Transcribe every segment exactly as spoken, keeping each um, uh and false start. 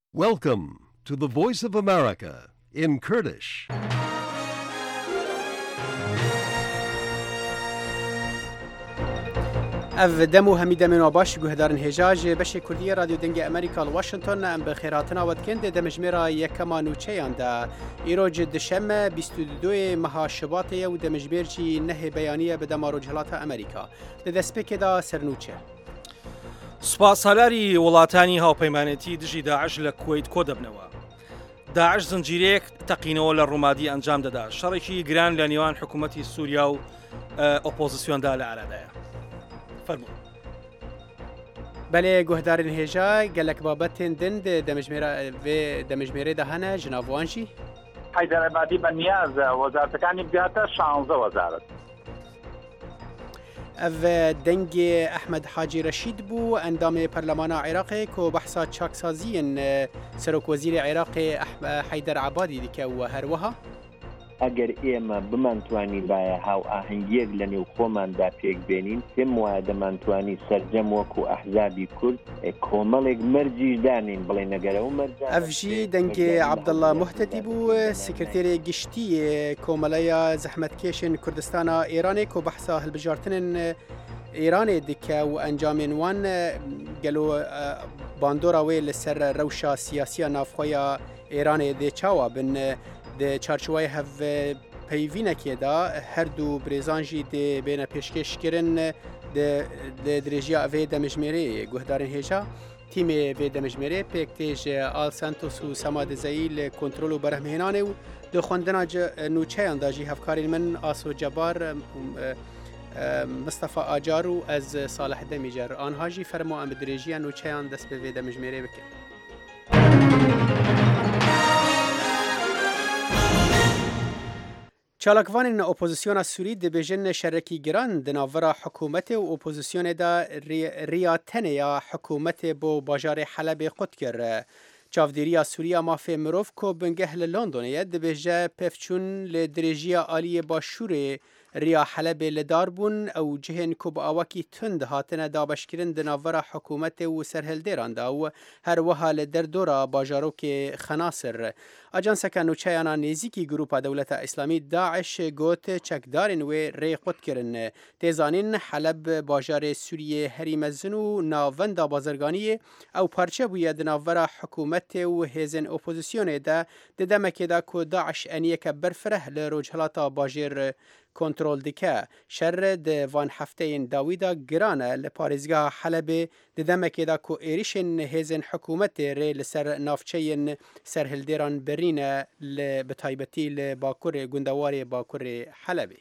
Welcome to the Voice of America in Kurdish. اف دمو همیده من باش گهدارن هجاج بش کردی رادیو دنگ امریکا واشنطن ام بخیراتنا ودکند دمجمرا یکما نوچیان دا ایروج دشم بیست و دو مها شباط و دمجبرچی نه بیانیه به دمارو جهات امریکا ددسپک دا سرنوچه سوپاس هەلاری وڵاتانی هاوپەیمانێتی دژی داعش لە کوێیت کۆ دەبنەوە. داعش زنجیرەیەک تەقینەوە لە ڕوومادی ئەنجام دەدا. شەڕێکی گران لە نێوان حکوومەتی سووریا و ئۆپۆزیسیۆندا لە عێراقدایە. فەرموو. بەڵێ گوهدارن هێژا گەلک بابەتێن دند دەمەژمێرە دەمەژمێرەدا هەنە ژناڤوانشی؟ حیدەر عەبادی بەنیازە وەزارەتەکانی بگاتە شانزە وەزارەت. اف دنگ احمد حاجی رشید بو اندام پرلمان عراق کو بحثا چاکسازی سروک وزیر عراق حیدر عبادی دیکه و هر وها ئەگەر ئێمە بمانتوانی باە هاو ئاهەنگیەک لە نێو خۆماندا پێک بێنین پێم وایە دەمانتوانی سەرجەم وەکو ئەحزابی کورد کۆمەڵێک مەرجیش دانین بڵێ نەگەرەوە مەرج ئەفژی دەنگ عەبدەڵڵا موحتەدی بوو سکرتێری گشتی کۆمەلەیە زەحمەتکێشن کوردستانە ئێرانێ کۆ بەحسا هەڵبژارتنن ئێرانێ دیکە و ئەنجامێن وان گەلۆ باندۆرا وێ لەسەر ڕەوشە سیاسیە نافخۆیە ئێرانێ دێ چاوە بن د چارچوبای هف پیوینکیدا هر دو برزانجی د بین پیشکشکرین د درجیا و دمجمری گهدارن هجا تیم و دمجمری پکتیج آل سانتوس و سماد زیل کنترل و برهمهنانه و دو خوندنا نوچه انداجی هفکاری من آسو جبار مصطفى آجارو از صالح دمیجر آنها جی فرمو ام درجیا نوچه اند دست به دمجمری بکن. چالاکوان اپوزیسیون سوری دبیجن شرکی گران دناورا حکومت و اپوزیسیون دا ریاتنه یا حکومت بو باجار حلب قد کر چافدیریا سوریا مافی مروف کو بنگه لندنیه دبیجه پفچون لدرجی آلی باشور ریا حلب لدار بون او جهن کوب آوکی تند هاتنه دابشکرین دناورا حکومت و سرهل دیران دا و هر وها لدر دورا باجارو که خناصر اجانس کنوچه انا نیزیکی گروپا دولت اسلامی داعش گوت چکدارن و ری قد کرن تیزانین حلب باجار سوریه هری مزنو ناوندا بازرگانی او پارچه بوید دناورا حکومت و هیزن اپوزیسیون دا ددمک دا که داعش انیک برفره لروجهلاتا باجر کنترل دکه شر د وان هفته این داویدا گرانه لپارزگاه حلب ددمک دا که ایریشن هیزن حکومت ری لسر نافچه سرهلدیران برینه بتایبەتی لە باکوور گوندەواری باکوور حەلەبێ.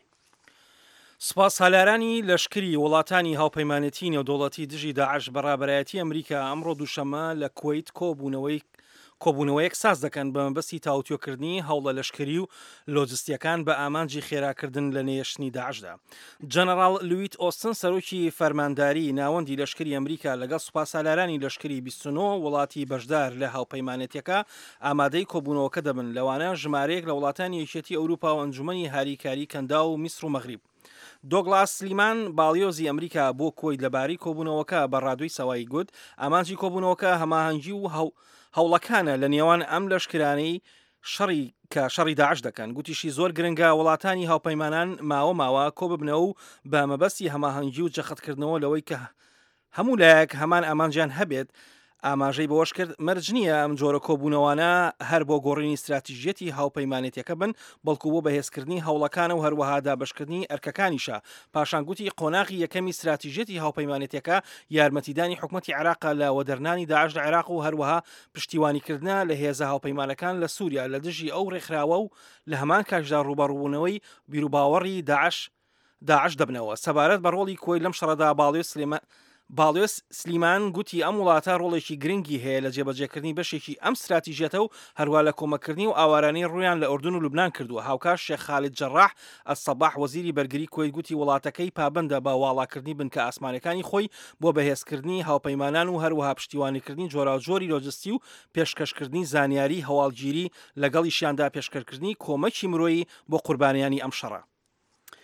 سپاس هەلارانی لەشکری وڵاتانی هاوپەیمانەتی نێودوڵەتی دژی داعش بەڕابەرایەتی ئەمریکا ئەمڕۆ دووشەممە لە کوێیت کۆبوونەوەی کۆبوونەوەیەک ساز دەکەن بە مەبەستی تاوتوێکردنی هەوڵە لەشکری و لۆجستیەکان بە ئامانجی خێراکردن لە نێشتنی داعشدا. جەنەڕاڵ لویت ئۆستن سەرۆکی فەرمانداری ناوەندی لەشکری ئەمریکا لەگەڵ سوپاس هەلارانی لەشکری بیست و نۆ وڵاتی بەشدار لە هاوپەیمانەتیەکە ئامادەی کۆبوونەوەکە دەبن لەوانە ژمارەیەک لە وڵاتانی یەکێتی ئەوروپا و ئەنجومەنی هاریکاری کەندا و میسر و مەغریب. دۆگلاس سلیمان باڵیۆزی ئەمریکا بۆ کۆی لەباری کۆبوونەوەکە بە ڕادوی سەوای گوت ئامانجی کۆبوونەوەکە هەماهەنگی و هەو هەوڵەکانە لە نێوان ئەم لەشکرانەی شەڕی کە شەڕی داعش دەکەن گوتیشی زۆر گرنگە وڵاتانی هاوپەیمانان ماوە ماوە کۆ ببنەوە و بە مەبەستی هەماهەنگی و جەخەتکردنەوە لەوەی کە هەموو لایەک هەمان ئامانجیان هەبێت ئاماژەی بەوەش کرد مەرج نییە ئەم جۆرە کۆبوونەوانە هەر بۆ گۆڕینی استراتیژیەتی هاوپەیمانێتیەکە بن بەڵکو بۆ بەهێزکردنی هەوڵەکانە و هەروەها دابشکردنی ئەرکەکانیشە پاشانگوتی قۆناغی یەکەمی استراتیژیەتی هاوپەیمانێتیەکە یارمەتیدانی حکومەتی عێراقا لە وەدەرنانی داعش لە عێراق و هەروەها پشتیوانیکردنە لە هێزە هاوپەیمانەکان لە سووریا لە دژی ئەو ڕێکخراوە و لە هەمان کاشدا ڕوبەڕوونەوەی بیرروباوەڕی داعش داعش دەبنەوە سەبارەت بە ڕۆڵی کۆی لەم شەڕەدا باڵێ سلێمە باڵێس سلیمان گوتی ئەم وڵاتە ڕۆڵێکی گرنگی هەیە لە جێبەجێکردنی بەشێکی ئەم استراتیژیەتە و هەروە لە کۆمەکردنی و ئاوارانەی ڕویان لە ئوردون و لوبنان کردووە. هاوکاش شێخ خالید جەڕاح ئەسەباح وەزیری بەرگری کۆی گوتی وڵاتەکەی پابندە بە واڵاکردنی بنکە ئاسمانەکانی خۆی بۆ بەهێزکردنی هاوپەیمانان و هەروەها پشتیوانیکردنی جۆراوجۆری لۆجستی و پێشکەشکردنی زانیاری هەواڵگیری لەگەڵیشیاندا پێشکەشکردنی کۆمەکی مرۆیی بۆ قوربانیانی ئەم شەڕە.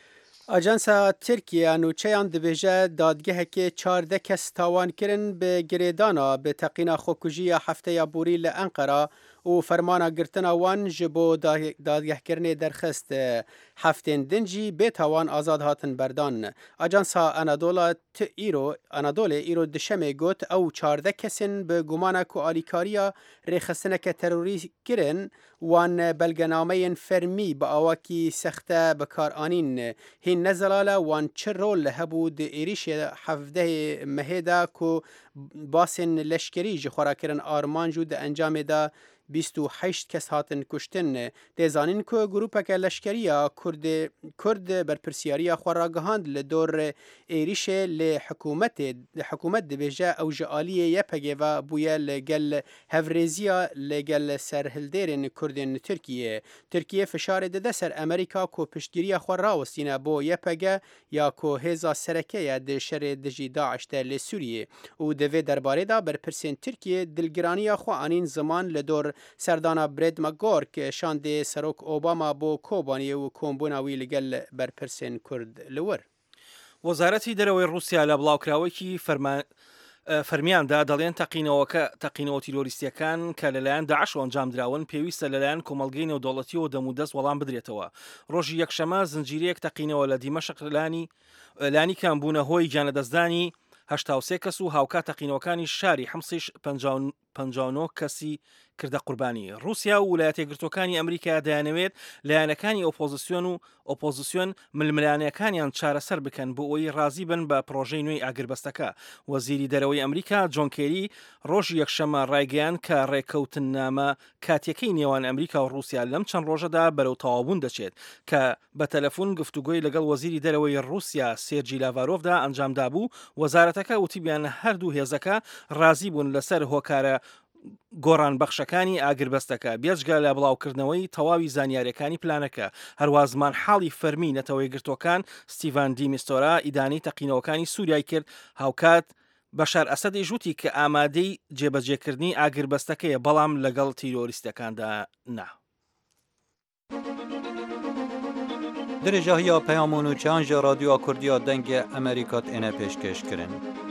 ئاژانسا ترکیە نوچەیان دەبێژە دادگەهێکی چاردە کەس تاوانکردن بە گرێدانا بە تەقینا خۆکوژیە هەفتەیە بوری لە ئەنقەرە و فەرمانە گرتنە وان ji bo dadgehkirinê derxist heftên din jî bêtawan azad hatin berdan. Ajansa Anadola ti îro Anadolê îro dişemê got ew çardeh kesên bi gumana ku alîkariya rêxistineke terorî kirin wan belgenameyên fermî bi awakî sexte bikaranîn. Hîn nezelale wan çi rol hebû di êrişê hevdehê mehê de ku basên leşkerî ji xwe re kirin arman jû di encamê de بیست و هشت کس هاتن کشتن دزانین که گروپک لشکریه کرد کرد برپرسیاریا خورا گهاند لدور ایریش لحکومت حکومت دبیجه او جالیه یپگه و بویا لگل هفرزیا لگل سرهلدرین کردین ترکیه ترکیه فشار دده سر امریکا کو پشتگیری خورا وسینه بو یپگه یا کو هزا سرکه د شر دجی داعش ته سوریه او دوی درباره دا برپرسین ترکیه دلگرانی خو انین زمان لدور سردانا برید مگور که شاند سروک اوباما بو کوبانی و کومبوناوی لگل برپرسین کرد لور. وەزارەتی دەرەوەی رووسیا لە بڵاوکراوەیەکی فەرمیاندا دەڵێن تەقینەوەکە تەقینەوە تیرۆریستیەکان کە لەلایەن داعش ئەنجام دراون پێویستە لەلایەن کۆمەڵگەی نێودەوڵەتیەوە دەمودەست وەڵام بدرێتەوە. ڕۆژی یەکشەمە زنجیرەیەک تەقینەوە لە دیمەشق لانی لانی کامبوونە هۆی گیانەدەستدانی هەشتا و سێ کەس و هاوکا تەقینەوەکانی شاری حمسیش پەنجا و نۆ کەسی کردە قوربانی. رووسیا و ویلایەتە یەکگرتووەکانی ئەمریکا دەیانەوێت لایەنەکانی ئۆپۆزیسیۆن و ئۆپۆزیسیۆن ململانیەکانیان چارەسەر بکەن بۆ ئەوەی ڕازی بن بە پرۆژەی نوێی ئاگربەستەکە. وەزیری دەرەوەی ئەمریکا جۆن کێری ڕۆژی یەکشەمە ڕایگەیان کە ڕێککەوتننامە کاتیەکەی نێوان ئەمریکا و رووسیا لەم چەند ڕۆژەدا بەرەو تەواوبوون دەچێت کە بە تەلەفۆن گفتوگۆی لەگەڵ وەزیری دەرەوەی رووسیا سێرجی لاڤارۆڤدا ئەنجامدا بوو. وەزارەتەکە وتیبیان هەردوو هێزەکە ڕازی بوون لەسەر هۆکارە گۆڕان بەخشەکانی ئاگربەستەکە بێجگە لە بڵاوکردنەوەی تەواوی زانیاریەکانی پلانەکە. هەروە زمان حاڵی فەرمی نەتەوەی گرتوەکان ستیڤان دیمیستۆرا ئیدانی تەقینەوەکانی سووریای کرد هاوکات بەشار ئەسەدی ژووتی کە ئامادەی جێبەجێکردنی ئاگربەستەکەیە بەڵام لەگەڵ تیرۆریستەکاندا نا. درێژاهیا پەیامۆن و چیانژە رادیۆ کوردیا دەنگە ئەمریکات ئێنە پێشکەشکردن.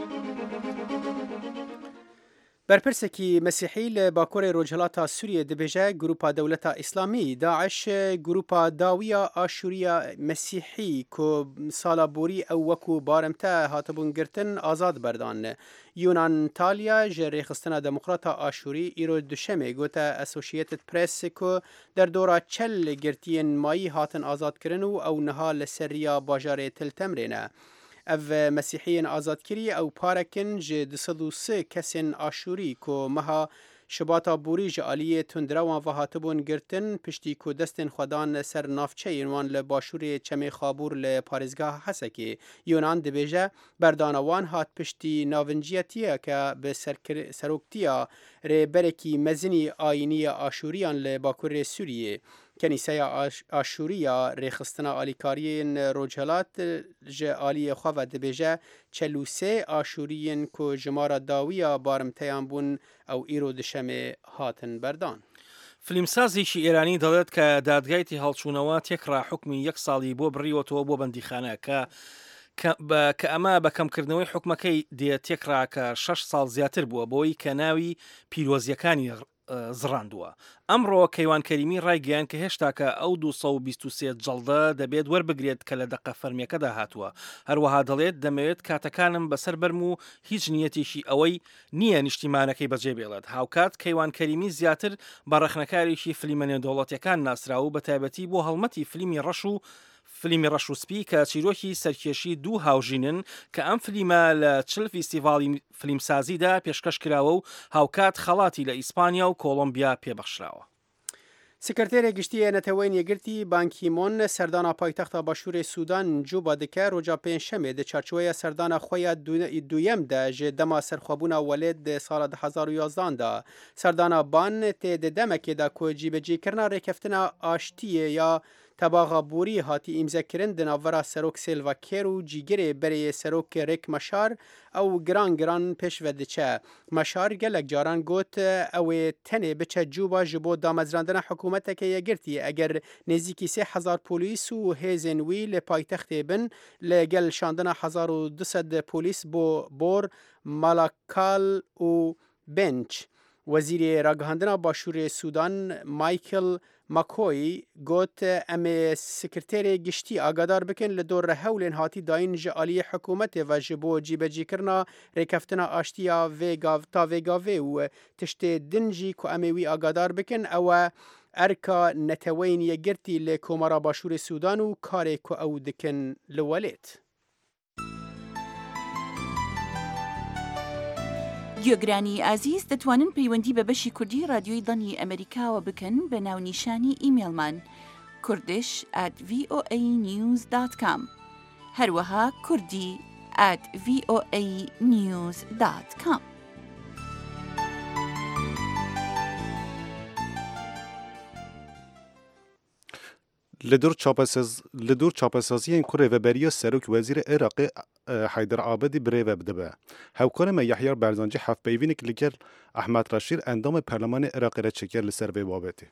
برپرسکی مسیحی ل باکور روجهلاتا سوریه دبیجه گروپا دولتا اسلامی داعش گروپا داویا آشوریا مسیحی کو سالا بوری او وکو بارمته هاتبون گرتن آزاد بردان. یونان تالیا جری خستنا دموکراتا آشوری ایرو دوشمه گوتا اسوشیتد پرس کو در دورا چل گرتین مایی هاتن آزاد کرن و او نها لسریا باجار تل تمرینه. او مسیحیین آزادکری او پارکن جه دصد و سه کسین آشوری که مها شباتا بوری جه آلیه تندروان و هاتبون گرتن پشتی که دستین خودان سر نافچه اینوان لباشوری چمی خابور لپارزگاه حسکی. یونان دبیجه بردانوان هات پشتی ناونجیتیه که به سروکتیا ری برکی مزنی آینی آشوریان لباکور سوریه. کنیسه آشوریا ریخستنا آلیکاریین روجهلات جه آلی خواه دبیجه چلوسه آشوریین که جمارا داویا بارمتیان بون او ایرو دشمه هاتن بردان. فلیمسازیشی ئێرانی دەڵێت کە دادگایتی هەڵچوونەوە تێکڕا حکمی یەک ساڵی بۆ بڕیوەتەوە بۆ بەندیخانە کە کە ئەمە بە کەمکردنەوەی حکومەکەی دێ تێکڕا کە شەش ساڵ زیاتر بووە بۆی کە ناوی پیرۆزیەکانی زڕاندووە. ئەمڕۆ کەیوان کەریمی ڕایگەیان کە هێشتا کە ئەو دووسە و بیست و سێ جەڵدە دەبێت وەربگرێت کە لە دەقە فەرمیەکەدا هاتووە. هەروەها دەڵێت دەمەوێت کاتەکانم بەسەر بەرم و هیچ نیەتێکی ئەوەی نییە نیشتیمانەکەی بەجێ بێڵێت. هاوکات کەیوان کەریمی زیاتر بە ڕەخنەکارێکی فلیمە نێودەوڵەتیەکان ناسرا و بە تایبەتی بۆ هەڵمەتی فلیمی ڕەش و فلیمی ڕەشوسپی کە چیرۆکی سەرکێشی دوو هاوژینن کە ئەم فلیمە لە چل فیستیڤاڵی فلیمسازیدا پێشکەش کراوە و هاوکات خەڵاتی لە ئیسپانیا و کۆلۆمبیا پێبەخشراوە. سکرتێرە گشتیە نەتەوەین یەگرتی بانکیمۆن سەردانا پایتەختە باشووری سوودان جوبا دکە ڕۆژا پێنجشەمێ دە چارچوەیە سەردانا خۆیان دوویەمدا ژێ دەما سەرخۆبوونا وەلێت دە ساڵە دە هەزار و یازداندا سەردانا بان تێ دە دەمەکێدا کۆ جیبەجێکردنا ڕێکەفتنا ئاشتیە یا تباغا بوری هاتی امزاکرین دناورا سروک سیلوا کیر و جیگری بری سروک ریک مشار او گران گران پیش ودچه. مشار گلک جاران گوت او تنه بچه جوبا جبو دامزراندن حکومت که یگرتی اگر نزیکی سه هزار پولیس و هیزن وی لپایتخت بن لگل شاندن هزار و دوصد پولیس بو بور مالاکال و بنچ. وزیر راگهاندنا باشور سودان مایکل ماکوی گوت ام سکرتیر گشتی آگادار بکن لدور هولین هاتی داین جعالی حکومت و جبو جیبجی کرنا ریکفتنا آشتیا ویگاو تا ویگاوی و تشت دنجی که اموی آگادار بکن او ارکا نتوین یگرتی لکومارا باشور سودان و کاری که او دکن لولیت. گوێگرانی ئازیز دەتوانن پەیوەندی بە بەشی کوردی رادیۆی دڵنی ئەمریکاوە بکەن بە ناونیشانی ئیمێلمان kurdish at v o a news dot com هەروەها کوردی at v o a news dot com. لدور چاپسازی این کره و بریا سروک وزیر عراق حیدر عابدی بره و بدبه. هاوکار ما یحیی برزنجی حف بیوینک لگر احمد رشید اندام پارلمان عراق را چکر لسر به بابته.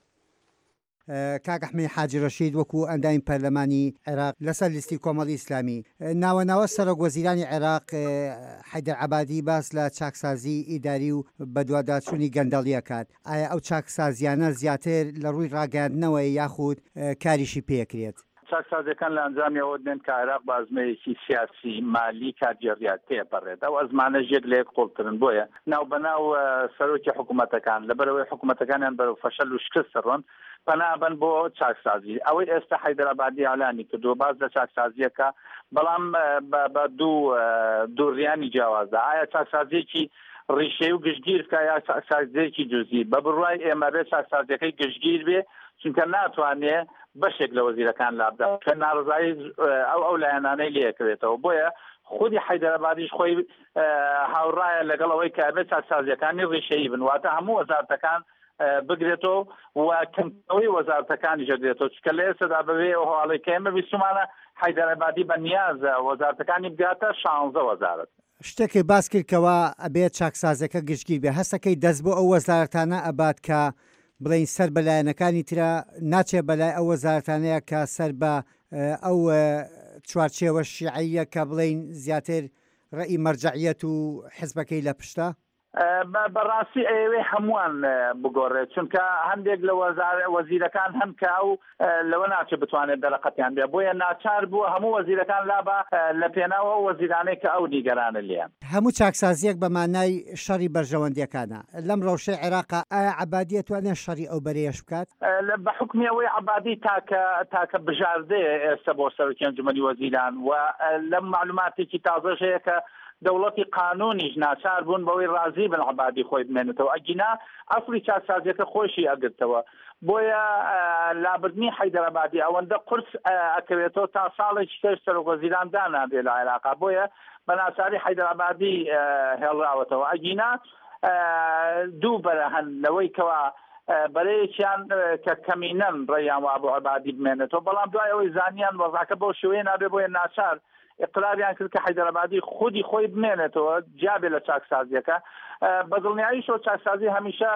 کاک احمد حاجی رشید وکو اندام پارلمانی عراق لسر لیستی کمالی اسلامی ناو ناو سرک وزیرانی عراق حیدر عابدی باس لا چاکسازی اداری و بدواداتشونی گندالیه کات. او چاکسازیانه زیاتر لروی راگەاندنەوە یاخود کاریشی پێکرێت. چاکسازیەکان لە ئەنجامی ئەوە دێن کە عێراق بە ئەزمەیەکی سیاسی مالی کارگێڕیات تێپەڕێت. ئەو ئەزمانە یەک لە یەک قوڵترن بۆیە ناو بەناو سەرۆکی حکوومەتەکان لەبەرەوەی حکوومەتەکانیان بەرەو فەشەل و شکست ڕۆن پەنابەن بۆ چاکسازی. ئەوەی ئێستا حیدر عابدی ئەعلانی کردووە باز لە چاکسازیەکە بەڵام بە دوو دووڕیانی جیاوازە. ئایا چاکسازیەکی ڕیشەی و گشتگیر بکە یا چاکسازیەکی جزئی؟ بە بڕوای ئێمە بێ چاکسازیەکەی گشتگیر بێ چونکە ناتوانێت بەشێک لە وەزیرەکان لابدا کە ناڕزایی ئەو ئەو لایەنانەی لێکرێتەوە. بۆیە خودی حیدر عابدیش خۆی هاوڕایە لەگەڵ ئەوەی کە بێت چاکسازیەکانی ڕیشەیی بن واتە هەموو وەزارەتەکان بگرێتەوە و کەمەوەی وەزارەتەکانی ژەگرێتەوە چکە لە ئێستادا بەوێ ئەو هەواڵەی کە ئێمە بیستمانە حیدر عابدی بەنیازە وەزارەتەکانی بگاتە شانزە وەزارەت. شتێکی باس کردکەوە ئەبێت چاکسازەکە گشتگیر بێ هەستەکەی دەست بۆ ئەو وەزارەتانە ئەبات کە بڵین سەر بەلایەنەکانی ترە ناچێ بەلای ئەو وەزارەتانەیە کە سەر بە ئەو چوارچێوە شیعەیە کە بڵین زیاتر ڕێی مەرجەعیەت و حیزبەکەی لە پشتە. بەڕاستی ئەوێ هەمووان بگۆڕێت چونکە هەندێک لە وەزیرەکان هەم کە ئەو لەوە ناچێت بتوانێت دەرەقەتیان بێ بۆیە ناچار بووە هەموو وەزیرەکان لابە لە پێناوە وەزیرانەی کە ئەو نیگەرانە لیان. هەموو چاکسازیەک بە مانای شەڕی بەرژەوەندیەکانە لەم ڕەوشەی عێراق ئایا عابدی دەتوانێت شەڕی ئەو بەرەیەش بکات؟ بە حکمی ئەوەی عابدی تاکە تاکە بژاردەیە ئێستا بۆ سەرۆکی ئەنجومەنی وەزیران و لەم معلوماتێکی تازەش هەیە کە دەوڵەتی قانونیش ناچار بوون بەوەی ڕازی بن عابدی خۆی بمێنێتەوە ئەگینا ئەسڵی چاکسازیەکە خۆشی ئەگرتەوە. بۆیە لابردنی حیدر عابدی ئەوەندە قورس ئەکەوێتەوە تا ساڵێکی کەش سەرۆک وەزیران دانابێت لە عێراقا بۆیە بە ناچاری حیدر عابدی هێڵراوەتەوە. ئەگینا دوو بەرە هەن لەوەی کەوا بەرەیەکیان کە کەمینەن ڕێیان وا بۆ عابدی بمێنێتەوە بەڵام دوای ئەوەی زانیان وەزاکە بەو شێوەیە نابێ بۆیە ناچار اقراریان کرد کە حیدر عابدی خودی خۆی بمێنێتەوە جابێ لە چاکسازیەکە. بە دڵنیایی شۆ چاکسازی هەمیشە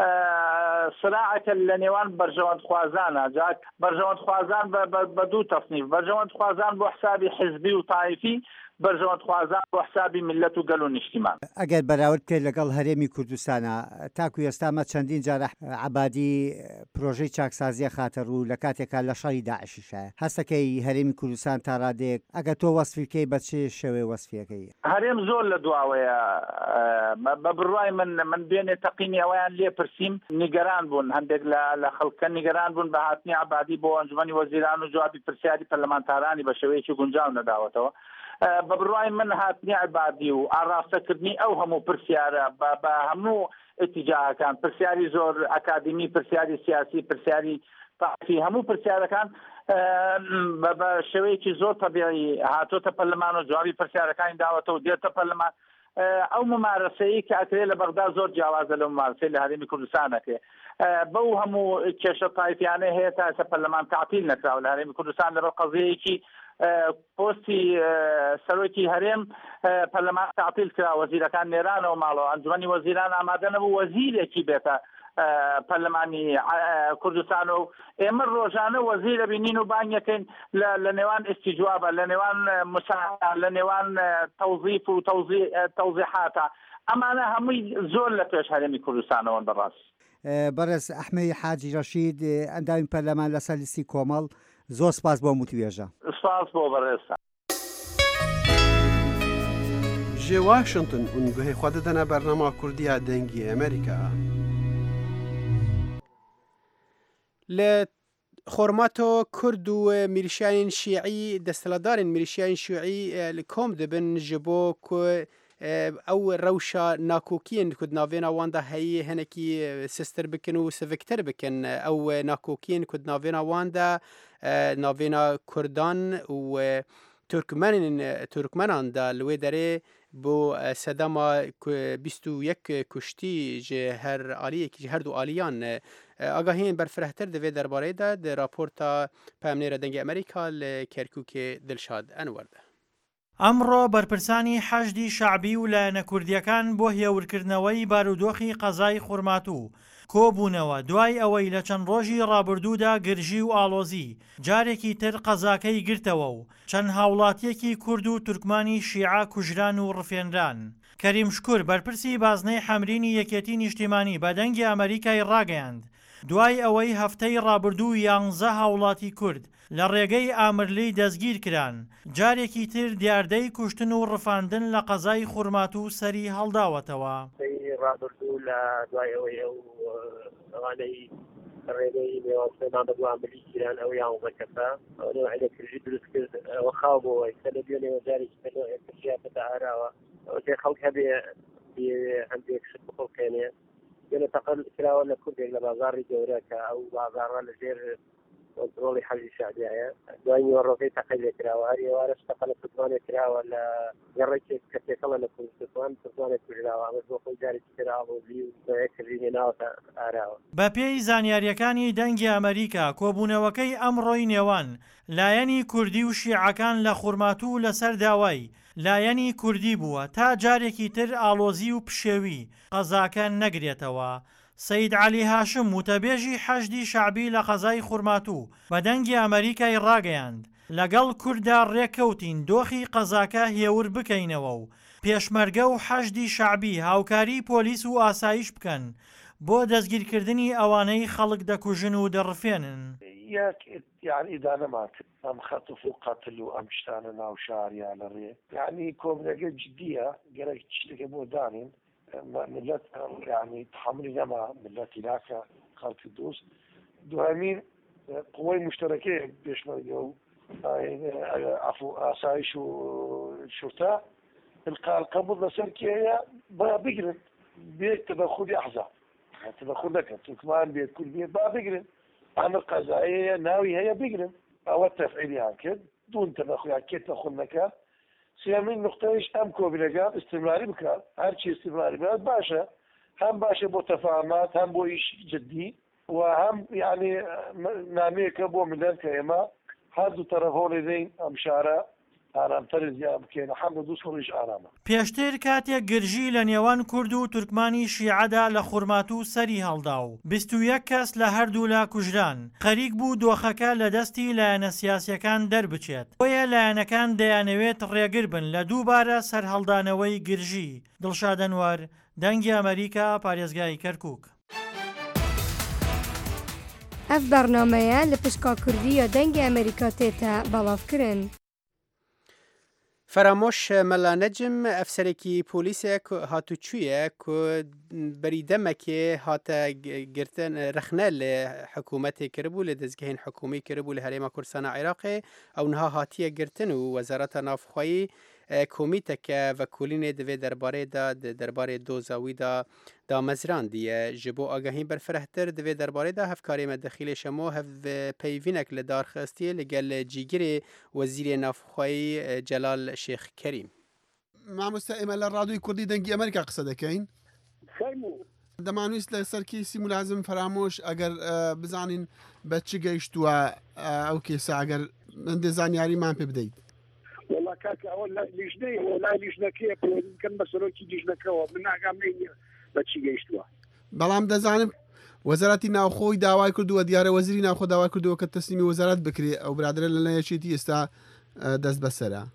سراعەکە لە نێوان بەرژەوەند خوازانە جاک بەرژەوەند خوازان بە دوو تەصنیف بەرژەوەند خوازان بۆ حسابی حزبی و تایفی بەرژەوەند خوازان بۆ حسابی ملت و گەل و نیشتیمان. ئەگەر بەراورد بکەیت لەگەڵ هەرێمی کوردستانە تاکو ئێستامە چەندین جارە عابدی پرۆژەی چاکسازیە خاتە ڕوو لە کاتێکا لە شەڕی داعشیشە هەستەکەی هەرێمی کوردستان تا ڕادێک ئەگە تۆ وەسفیکەی بە چێ شێوەیە وەسفیەکەی؟ هەرێم زۆر لە دواوەیە بە بڕوای من من بێنێ تەقینی ئەویان لێ پرسییم نیگەران بوون هەندێک لە خەڵکە نیگەران بوون بە هاتنی عابدی بۆ ئەنجومەنی وەزیران و جوابی پرسیاری پەرلەمانتارانی بە شێوەیەکی گونجاو نەداوەتەوە. بە بڕوای من هاتنی عابدی و ئاراستەکردنی ئەو هەموو پرسیارە بە هەموو ئتیجاهەکان پرسیاری زۆر ئەکادمی پرسیاری سیاسی پرسیاری تاقی هەموو پرسیارەکان بە شێوەیەکی زۆر تەبیعی هاتۆتە پەرلەمان و جوابی پرسیارەکانی داوەتەوە دێتە پەرلەمان ئەو ممارەسەیە کە ئەکرێت لە بەغدا زۆر جیاوازە لە ممارەسەی لە هەرێمی کوردستانەکێ بەو هەموو کێشە تایپیانە هەیە تا ئێستا پەرلەمان تعتیل نەکراوە لە هەرێمی کوردستان لەبەر قەزەیەکی پۆستی سەرۆکی هەرێم پەرلەمان تعتیل کرا وەزیرەکان نێرانەوە ماڵەوە ئەنجومەنی وەزیران ئامادە نەبوو وەزیرێکی بێتە پەرلەمانی کوردستان و ئێمە ڕۆژانە وەزیرە بینین و بانگەکەین لە نێوان ئیستیجوابە لە نێوان مساعدە لە نێوان تەوزیف و تەوزیحاتە ئەمانە هەمووی زۆر لە پێش هەرێمی کوردستانەوەن بەڕاست. بەڕێز ئەحمەدی حاجی ڕەشید ئەندامی پەرلەمان لەسەر لیستی کۆمەڵ زۆر سپاس بۆ موتیوێژە. سپاس بۆ بەڕێزە. ji Washington û guhê xwe didine bernama Kurdiya dengê Amerîka. Li Xormato Kurd û mirîşiyên Şîî desthilatdarên mirîşiyên Şîî li kom dibin ji bo ku ew rewşa nakokiyên ku di navêna wan de heyî hinekî sistir bikin û siviktir bikin. Ew nakokiyên ku di navêna wan de navêna Kurdan û Türkmenên Türkmenan de li wê derê bo sedema bîst û yek kuştî ji her aliyekî ji her du aliyan agahiyên berfirehtir divê derbarê de di raporta Peyamnêra Dengê Amerîka li Kerkûkê Dilşad Enwer de. ئەمڕۆ بەرپرسانی حەشدی شعبی و لایەنە کوردیەکان بۆ هێورکردنەوەی بارودۆخی قەزای خوڕماتوو کۆبوونەوە دوای ئەوەی لە چەند ڕۆژی ڕابردوودا گرژی و ئاڵۆزی جارێکی تر قەزاکەی گرتەوە و چەند هاوڵاتیەکی کورد و تورکمانی شیعە کوژران و ڕفێنران. کەریم شکور بەرپرسی بازنەی حەمرینی یەکێتی نیشتیمانی بە دەنگی ئەمریکای ڕاگەیاند دوای ئەوەی هەفتەی ڕابردوو یانزە هاوڵاتی کورد لە ڕێگەی ئامرلی دەستگیر کران جارێکی تر دیاردەی کوشتن و ڕفاندن لە قەزای خوڕماتوو سەری هەڵداوەتەوە. ڕابردوو لە دوای ئەوەی ئەو ئەوانەی ڕێگەی نێوانسێمان بەدو ئامرلی گیران ئەو یانزەکەسە ئەو نێوعەدەکرژی دروست کرد ئەوە خاو بۆەوەی کە لە دوێنێوە جارێکی کردوەکرژیاتە ئاراوە ئەو تێ خەڵک هەبێ هەندێک شت بخۆکێنێ گەلە تەقل کراوە لە کوردێک لە بازاڕی گەورە کە ئەو بازاڕە لەژێر کۆنتڕۆڵی حەزی شادیایە دوای نیوەڕۆکەی تەقل کراوە هەر ئێوارەش تەقل کوردوانێک کراوە لە گەڕێکێک کەسێکەڵە لە کوردستان کوردوانێک کوژراوە ئەمەش بۆ خۆی جارێکی کراوەبی و کردینێ ناوەتە ئاراوە. بە پێی زانیاریەکانی دەنگی ئەمریکا کۆبوونەوەکەی ئەمڕۆی نێوان لایەنی کوردی و شیعەکان لە خوڕماتوو لەسەر داوای لایەنی کوردی بووە تا جارێکی تر ئاڵۆزی و پشێوی قەزاکە نەگرێتەوە. سەید عەلی هاشم وتەبێژی حەشدی شعبی لە قەزای خوڕماتوو بە دەنگی ئەمریکای ڕاگەیاند لەگەڵ کووردا ڕێککەوتین دۆخی قەزاکە هێور بکەینەوە و پێشمەرگە و حەشدی شعبی هاوکاری پۆلیس و ئاسایش بکەن بۆ دەستگیرکردنی ئەوانەی خەڵک دەکوژن و دەڕفێنن. يعني إذا نمات أم خطف وقتل وأم شتانا ناو شاريا للري يعني كومناجة جدية قالك تشتكي مو دانين ملت يعني تحملي جماعة ملت لاكا خلق الدوس دوامين قوي مشتركة بيش مرجو عفو آسايش وشرطة القاء القبض لسركية بيقرن بيت تدخل أحزاب تدخل لك تركمان بيت كل بيت بيقرن عمل قضائية ناوي هي بيقرن أو التفعيل هكذا دون تدخل هكذا تدخل مكان سيامين نقطيش أم كوبينجا استمراري بكار هر شيء استمراري بكار باشا هم باشا بو تفاهمات هم بو إيش جدي وهم يعني نامي كبو ملان كيما هادو طرفون لدين أم شارع پێشتر کاتێک گرژی لە نێوان کورد و تورکمانی شیعەدا لە خوڕماتوو سەری هەڵدا و بیست و یەک کەس لە هەردوو لا کوژران خەریک بوو دۆخەکە لە دەستی لایەنە سیاسیەکان دەربچێت بۆیە لایەنەکان دەیانەوێت ڕێگر بن لە دووبارە سەرهەڵدانەوەی گرژی. دڵشاد ئەنوەر دەنگی ئەمریکا پارێزگای کەرکووک. ئەف بەرنامەیە لە پشکا کوردیە دەنگی ئەمریکا تێتە بەڵاوکردن. فرامۆش مەلا نەجم ئەفسەرێکی پۆلیسێک هاتوچوویە کو بەریدەمەکێ هاتە گرتن رەخنە لە حکوومەتێ کردبوو لە دەستگەهێن حکومی کردبوو لە هەرێما کوردستانە عێراقێ ئەو نها هاتیە گرتن و وەزارەتە نافخوایی کۆمیتەکە ڤەکولینێ divê derbarê da di derbarê dozawî da damezrandiye ji bo agahîn berfirehtir divê derbarê da hevkarê me dixîlê şemo hev peyvînek li darxistiye li gel cîgirê Wezîrê Navxwayî Celal Şêx Kerîm. مامۆستا ئێمە لە ڕادوی کوردی دەنگی ئەمریکا قسە دەکەین دەمانویست لە سەرکیسی ملازم فرامۆش ئەگەر بزانین بە چ گەیشتووە ئەو کێسە ئەگەر هەندێک زانیاریمان پێ بدەیت. والله کاکە ئەوە لیژنەیە ئەوە لای لیژنەکەیە پێکەن بە سەرۆکی لیژنەکەەوە من ناگام نینە بە چی گەیشتووە. بەڵام دەزانم وەزارەتی ناوخۆی داوای کردووە دیارە وەزیری ناوخۆ داوای کردووە کە تەسلیمی وەزارەت بکرێ ئەو برادرە لە لایەکێتی ئێستا دەست بەسەرە.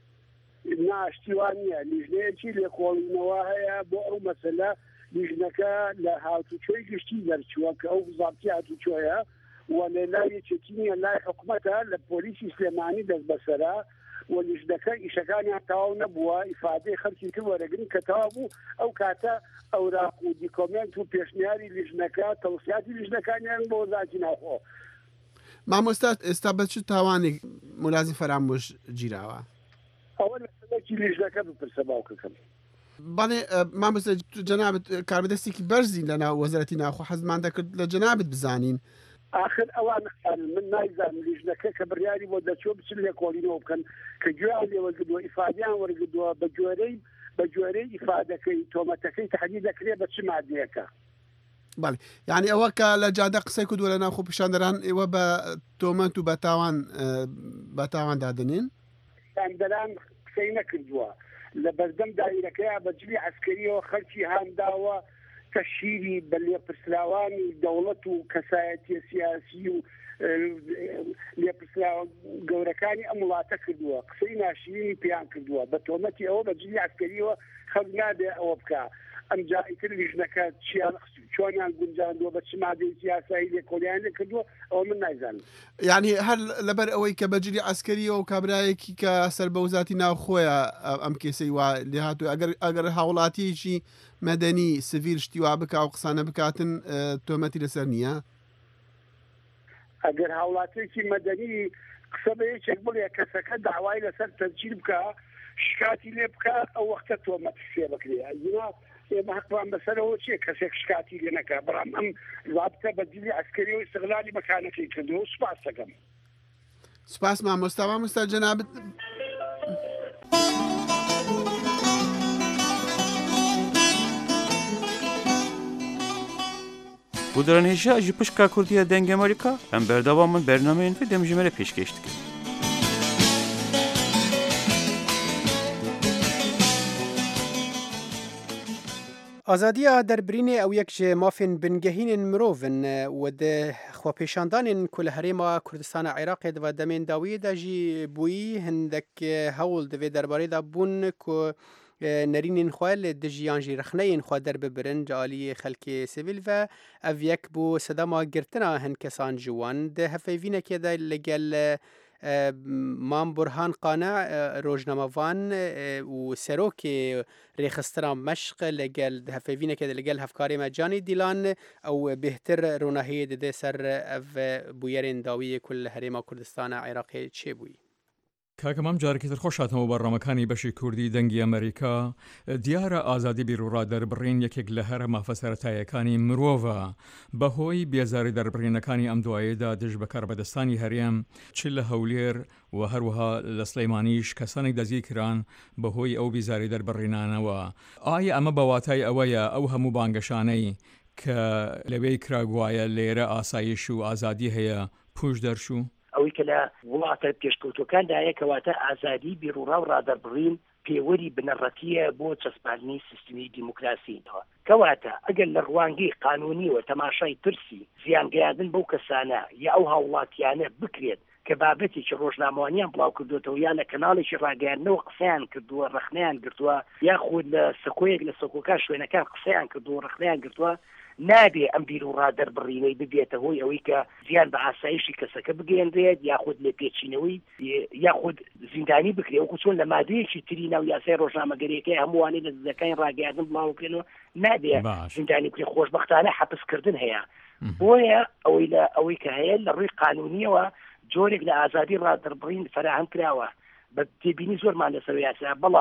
ناشتیوان نییە لیژنەیەکی لێکۆڵینەوە هەیە بۆ ئەو مەسەلە لیژنەکە لە هاتوچۆی گشتی دەرچووە کە ئەو وزارەتی هاتوچۆیە و لە لای یەکێتی نیە لای حکوومەتە لە پۆلیسی سلێمانی دەست بەسەرە و لیژنەکە ئیشەکانیان تەواو نەبووە ئیفادەی خەڵکی تر وەرەگرن کە تەواو بوو ئەو کاتە ئەوراق و دیکۆمنت و پێشنیاری لیژنەکە تەوسیاتی لیژنەکانیان بۆ وەزارەتی ناوخۆ. مامۆستا ئێستا بە چ تاوانێک مولازم فەرامۆش گیراوە؟ ئەوە لە سەرەکی لیژنەکە بپرسە باوکەکەم. بەڵێ مامۆستا جەنابەت کاربەدەستێکی بەرزی لەناو وەزارەتی ناوخۆ حەزمان دەکرد لە جەنابەت بزانین. آخر ئەوان من نایزانم لیژنەکە کە بڕیاری بۆ دەچۆ بچن لێکۆڵینەوە بکەن کە گوێیان لێوەرگردووە ئیفادیان وەرگردووە بە جۆرەی بە جۆرەی ئیفادەکەی تۆمەتەکەی تحلیل دەکرێت بە چ مادەیەکە. بەڵێ یعنی ئەوە کە لە جادە قسەی کردووە لە ناوخۆ پیشاندەران ئێوە بە تۆمەت و بە تاوان بە تاوان دادنین پیشاندەران قسەی نەکردووە لە بەردەم دایرەکەیە بەجلی عسکەریەوە خەڵکی هانداوە تەشیری بە لێپرسراوانی دەوڵەت و کەسایەتی سیاسی و لێپرسراوە گەورەکانی ئەم وڵاتە کردووە قسەی ناشرینی پێیان کردووە بە تۆمەتی ئەوە بەجلی عسکەریەوە خەڵک نابێ ئەوە بکە ئەم جایتر لیژنەکە چیان چۆنیان گونجاندووە بە چ مادەی سیاسایی لێکۆڵیان لێکردووە ئەوە من نایزانم. یعنی هەر لەبەر ئەوەی کە بەجلی عسکەریەوە و کابرایەکی کە سەر بە وزارەتی ناوخۆیە ئەم کێسەی وا لێ هاتووە ئەگەر ئەگەر هاوڵاتیەکی مەدەنی سڤیل شتیوا بکە و قسانە بکاتن تۆمەتی لەسەر نییە؟ ئەگەر هاوڵاتێکی مەدەنی قسە بە یەکێک بڵێ کەسەکە داوای لەسەر تەرجیل بکە شکاتی لێ بکە ئەو وەختە تۆمەت سێ بکرێ ئێمە حەقمان بەسەرەوە چیە کەسێک شکاتی لێ نەکە بەڵام ئەم ضابطە بەجلی عسکەری و استیغلالی مەکانەکەی کردووە سوپاس دەکەم. سوپاس مامۆستا مامۆستا جەنابەت Bu dranêja ji pişka Kurdiya dengê Amerîka em berdewam min bernameyên vê demjimêre pêşkêş dikin. ئازادیا دەربرینێ ئەو یەک ji mafên bingehînên mirovin û di xwepêşandanên ku li herêma Kurdistana Iraqê di demên dawiyê de jî bûyî hindek hewl divê derbarê de bûn ku نەرینên xwe li dijî yan jî rexneyên xwe derbibirin ji aliyê xelkê sivîl ve ev yek bû sedema girtina hin kesan ji wan di hefeyvînekê de li gel Mam Burhan Qane rojnamevan û serokê rêxistina meşq li gel hefevînekê de li gel hevkarê me Canî Dîlan ew bêhtir ronahiyê dide ser ev bûyerên dawiyê ku li herêma Kurdistana Iraqê çêbûyî. کاکەمام جارێکی تر خۆش هاتەوە بەڕامەکانی بەشی کوردی دەنگی ئەمریکا دیارە ئازادی بیرروڕا دەربڕین یەکێک لە هەرە مافە سەرەتایەکانی مرۆڤە بەهۆی بێزاری دەربڕینەکانی ئەم دوایەدا دژ بە کاربەدەستانی هەرێم چ لە هەولێر و هەروەها لە سلەیمانیش کەسانێک دەزی کران بەهۆی ئەو بیزاری دەربڕینانەوە. ئایا ئەمە بەواتای ئەوەیە ئەو هەموو بانگەشانەی کە لەوەی کراگوایە لێرە ئاسایش و ئازادی هەیە پوش دەرچوو؟ ئەوەی کە لە وڵاتە پێشکەوتوەکاندایە کەواتە ئازادی بیرروڕا و ڕادەربڕین پێوەری بنەڕەتیە بۆ چەسپاندنی سیستمی دیموکراسیەوە کەواتە ئەگەر لە ڕوانگەی قانونیەوە تەماشای ترسی زیانگەیاندن بەو کەسانە یا ئەو هاوڵاتیانە بکرێت کە بابەتێکی ڕۆژنامەوانیان بڵاو کردوێتەوە یا لە کەناڵێکی ڕاگەیاندنەوە قسەیان کردووە ڕخنەیان گرتووە یا خود لە سەکۆیەک لە سەکۆکا شوێنەکان قسەیان کردووە ڕخنەیان گرتووە نابێ ئەم بیرروڕا دەربڕینەی ببێتە هۆی ئەوەی کە زیان بە ئاسایشی کەسەکە بگەێنرێت یاخود لێ پێچینەوەی یاخود زیندانی بکرێت وەکو چۆن لە مادەیەکی تری ناو یاسای ڕۆژنامەگەریەکەی هەمووانەی لە دزەکانی ڕاگەیاندن بڵاوکرێنەوە نابێ زیندانی بکرێت خۆشبەختانە حەبسکردن هەیە بۆیە ئەوەی لە ئەوەی کە هەیە لە ڕووی قانونیەوە جۆرێک لە ئازادی ڕادەربڕین فراهم کراوە بە تێبینی زۆرمان لەسەر یاسا بەڵام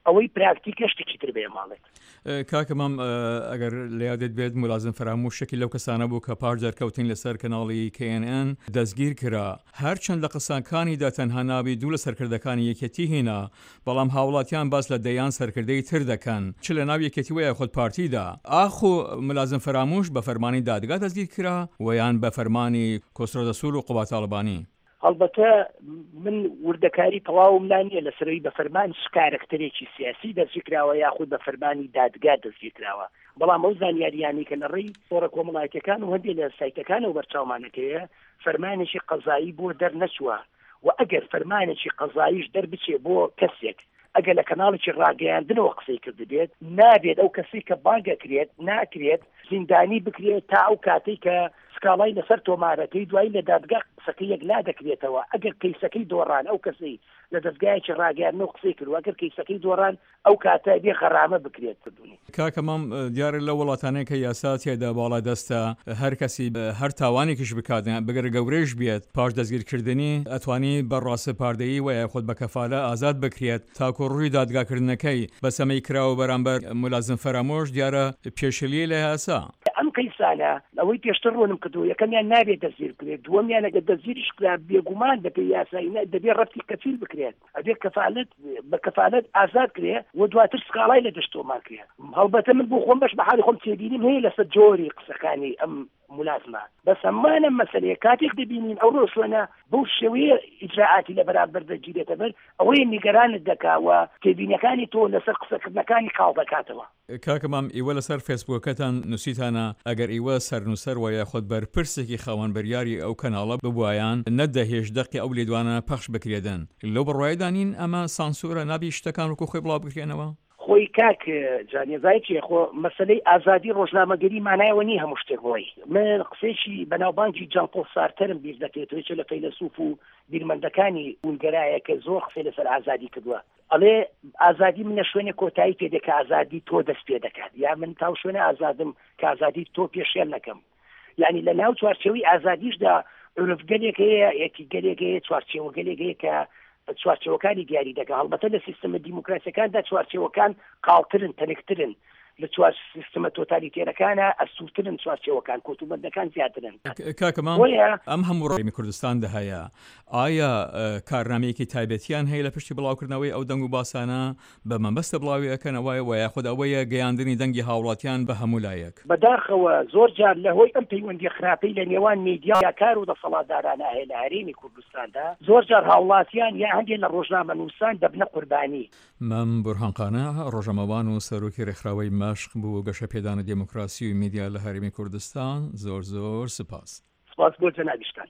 ئەوەی پراکتیکە شتێکی تر بێ ماڵێت. کاکەمام ئەگەر لەیادت بێت مولازم فراموش شەکی لەو کەسانە بوو کە پاش دەرکەوتین لەسەر کەناڵی کی ئێن ئێن دەستگیر کرا هەرچەند لە قسانکانیدا تەنها ناوی دوو لە سەرکردەکانی یەکێتی هێنا بەڵام هاوڵاتیان باس لە دەیان سەرکردەی تر دەکەن چ لە ناو یەکێتی وەیە خۆت پارتیدا ئاخۆ مولازم فراموش بە فەرمانی دادگا دەستگیر کرا ویان بە فەرمانی کۆسرۆ دەسوول و قوبات تاڵبانی. هەڵبەتە من وردەکاری تەواوم لانیە لەسەرەوەی بە فەرمان کارکتەرێکی سیاسی دەستگیرکراوە یاخود بە فەرمانی دادگا دەستگیرکراوە بەڵام ئەو زانیاریانی کە لە ڕێی تۆڕە کۆمەڵایەتەکان و هەندێک لە سایتەکانەوە بەرچاومانەکەیە فەرمانێکی قەزایی بۆ دەرنەچووە و ئەگەر فەرمانێکی قەزاییش دەربچێ بۆ کەسێک ئەگەر لە کەناڵێکی ڕاگەیاندنەوە قسەی کرد بێت نابێت ئەو کەسی کە باگەکرێت ناکرێت زیندانی بکرێت تا ئەو کاتێک کە سکاڵای لەسەر تۆمارەکەی دوایی لە دادگا قسەکەی یەک لا دەکرێتەوە ئەگەر کەیسەکەی دۆڕان ئەو کەسی لە دەستگایەکی ڕاگەیاندنەوە قسەی کرد ئەگەر کەیسەکەی دۆڕان ئەو کاتە بێ غەرامە بکرێت کردوونی. کاکەمام دیارە لە وڵاتانەیە کە یاسا تێدا باڵا دەستە هەر کەسی هەر تاوانێکیش بکاتن بگەر گەورەش بێت پاش دەستگیرکردنی ئەتوانی بەڕاستە پاردەیی وایە خۆت بە کەفالە ئازاد بکرێت تاکۆ ڕووی دادگاکردنەکەی بەسەمەی کراوە بەرامبەر مولازم فرامۆش دیارە پێشەلیە لە یاسا. ئەم قەیسانە ئەوەی پێشتر ڕۆنم کردو یەکەمیان نابێت دەستگیر بکرێت دووەمیان ئەگەر دەستگیریش کرا بێگومان دەبێ یاسایی دەبێت ڕەتی کەفیل بکرێت ئەبێت کەفالەت بە کەفالەت ئازاد کرێت و دواتر سکاڵای لە دەشتۆمان کرێت. هەڵبەتە من بۆ خۆم بەش بە حالی خۆم تێبینیم هەیە لەسەر جۆری قسەکانی ئەم ملازمە بەس ئەمانە مەسەلەیە کاتێک دەبینین ئەو ڕۆژوانە بەو شێوەیە ئیجراعاتی لە بەرامبەر دەگیرێتە بەر ئەوەیە نیگەرانت دەکاوە تێبینەکانی تۆ لەسەر قسەکردنەکانی کاڵ دەکاتەوە. کاکەمام ئێوە لەسەر فێسبووکەتان نووسیتانە ئەگەر ئێوە سەرنووسەر وایە خۆت بەرپرسێکی خاوەن بەریاری ئەو کەناڵە ببوایان نەدەهێش دەقی ئەو لێدوانە پەخش بکرێدن لەو بڕوایدانین ئەمە سانسورە نابی شتەکان وەکو خۆی بڵاو بکرێنەوە. خۆی کاک جانێزایکی خۆ مەسلەی ئازادی ڕۆژنامەگەری مانایەوە نی هەموو شتێک ڕۆی من قسێکی بەناوبانگی جان پۆل سارتەرم بیر دەکرێتەوە لە فەیلسوف و بیرمەندەکانی هونگەرایە کە زۆر قسەی لەسەر ئازادی کردووە ئەڵێ ئازادی منە شوێنە کۆتایی پێ دەکە ئازادی تۆ دەست پێ دەکات یا من تاو شوێنە ئازادم کە ئازادی تۆ پێشێن نەکەم یعنی لە ناو چوارچێوەی ئازادیشدا عرفگەلێک هەیە یەکی گەلێک هەیە چوارچێوە گەلێک هەیە کە چوارچێوەکانی دیاری دەکە هەڵبەتە لە سیستەمە دیموکراسیەکاندا چوارچێوەکان قاڵترن تەنکترن لە چوار سیستەمە تۆتالیتێرەکانە ئەسووترن چوارچێوەکان کۆتوبەندەکان زیاترن. کاکەمان ئەم هەموو ڕێمی کوردستاندا هەیە ئایا کارنامەیەکی تایبەتیان هەیە لە پشتی بڵاوکردنەوەی ئەو دەنگ و باسانە بە مەبەستە بڵاوی ئەەکەنەوەی وایە خۆدا ئەوەیە گەیاندنی دەنگی هاوڵاتیان بە هەموو لایەک بەداخەوە زۆر جار لەهۆی ئەم پەیوەندی خراپەی لە نێوان میدیا کار و دەسەڵاتدارانە هەیە لە هەرێمی کوردستاندا زۆر جار هاوڵاتیان یا هەندێک لە ڕۆژنامەنووسان دەبنە قوربانی. مەم بورهانقانە ڕۆژەمەوان و سەرۆکی ڕێکخراوەی مەشق بوو گەشە پێدانە دموکراسی و میدیا لە هەرێمی کوردستان زۆر زۆر سپاس. سپاس بۆ جەنابیشتان.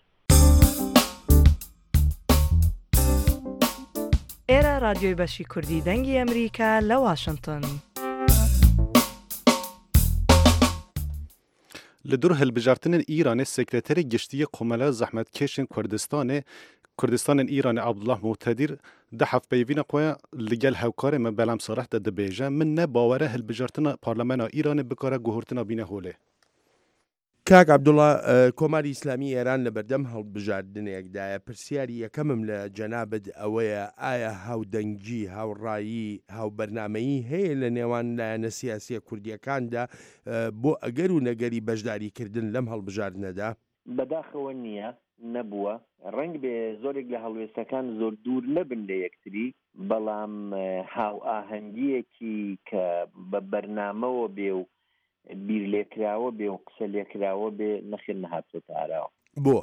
ئێرە رادیۆی بەشی کوردی دەنگی ئەمریکا لە واشنگتن. li dur hilbijartinên Îranê sekreterê giştiyê Komela Zehmetkeşên Kurdistanê Kurdistanên Îranê Abdullah Muhtedir di hevpeyvîna xwe li gel hevkarê me Belam Saleh de dibêje min ne bawere hilbijartina Parlemena Îranê bikare guhurtina bîne holê. کاک عەبدوڵڵا کۆماری ئیسلامی ئێران لە بەردەم هەڵبژاردنێکدایە پرسیاری یەکەمم لە جەنابەت ئەوەیە ئایا هاودەنگی هاوڕایی هاوبەرنامەیی هەیە لە نێوان لایەنە سیاسیە کوردیەکاندا بۆ ئەگەر و نەگەری بەشداریکردن لەم هەڵبژاردنەدا؟ بەداخەوە نییە نەبووە ڕنگ بێ زۆرێک لە هەڵوێستەکان زۆر دوور نەبن لە یەکتری بەڵام هاو ئاهەنگیەکی کە بە بەرنامەوە بێ و بیر لێکراوە بێ و قسە لێکراوە بێ نەخێر نەهاتۆتە ئاراوە. بۆ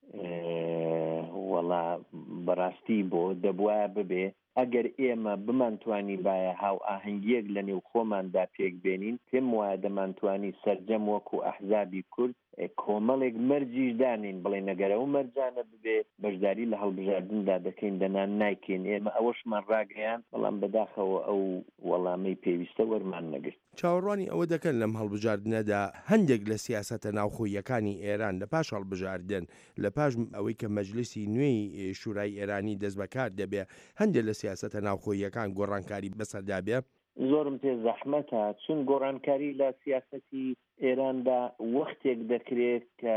وەڵا بەڕاستی بۆ دەبوایە ببێ ئەگەر ئێمە بمانتوانی باە هاو ئاهەنگیەک لە نێو خۆماندا پێک بێنین پێم وایە دەمانتوانی سەرجەم وەکو ئەحزابی کورد کۆمەڵێک مەرجیش دانین بڵێ نەگەرە و مەرجانە ببێ بەشداری لە هەڵبژاردندا دەکەین دەنان نایکەین ئێمە ئەوەشمان ڕاگەیان بەڵام بەداخەوە ئەو وەڵامەی پێویستە وەرمان نەگرت. چاوەڕوانی ئەوە دەکەن لەم هەڵبژاردنەدا هەندێک لە سیاسەتە ناوخۆیەکانی ئێران لە پاش هەڵبژاردن لە پاش ئەوەی کە مەجلیسی نوێی شورای ئێرانی دەست بەکار دەبێ هەندێک لە سیاسەتە ناوخۆیەکان گۆڕانکاری بەسەردا بێ. زۆرم پێ زەحمەتە چون گۆڕانکاری لە سیاسەتی ئێراندا وەختێک دەکرێت کە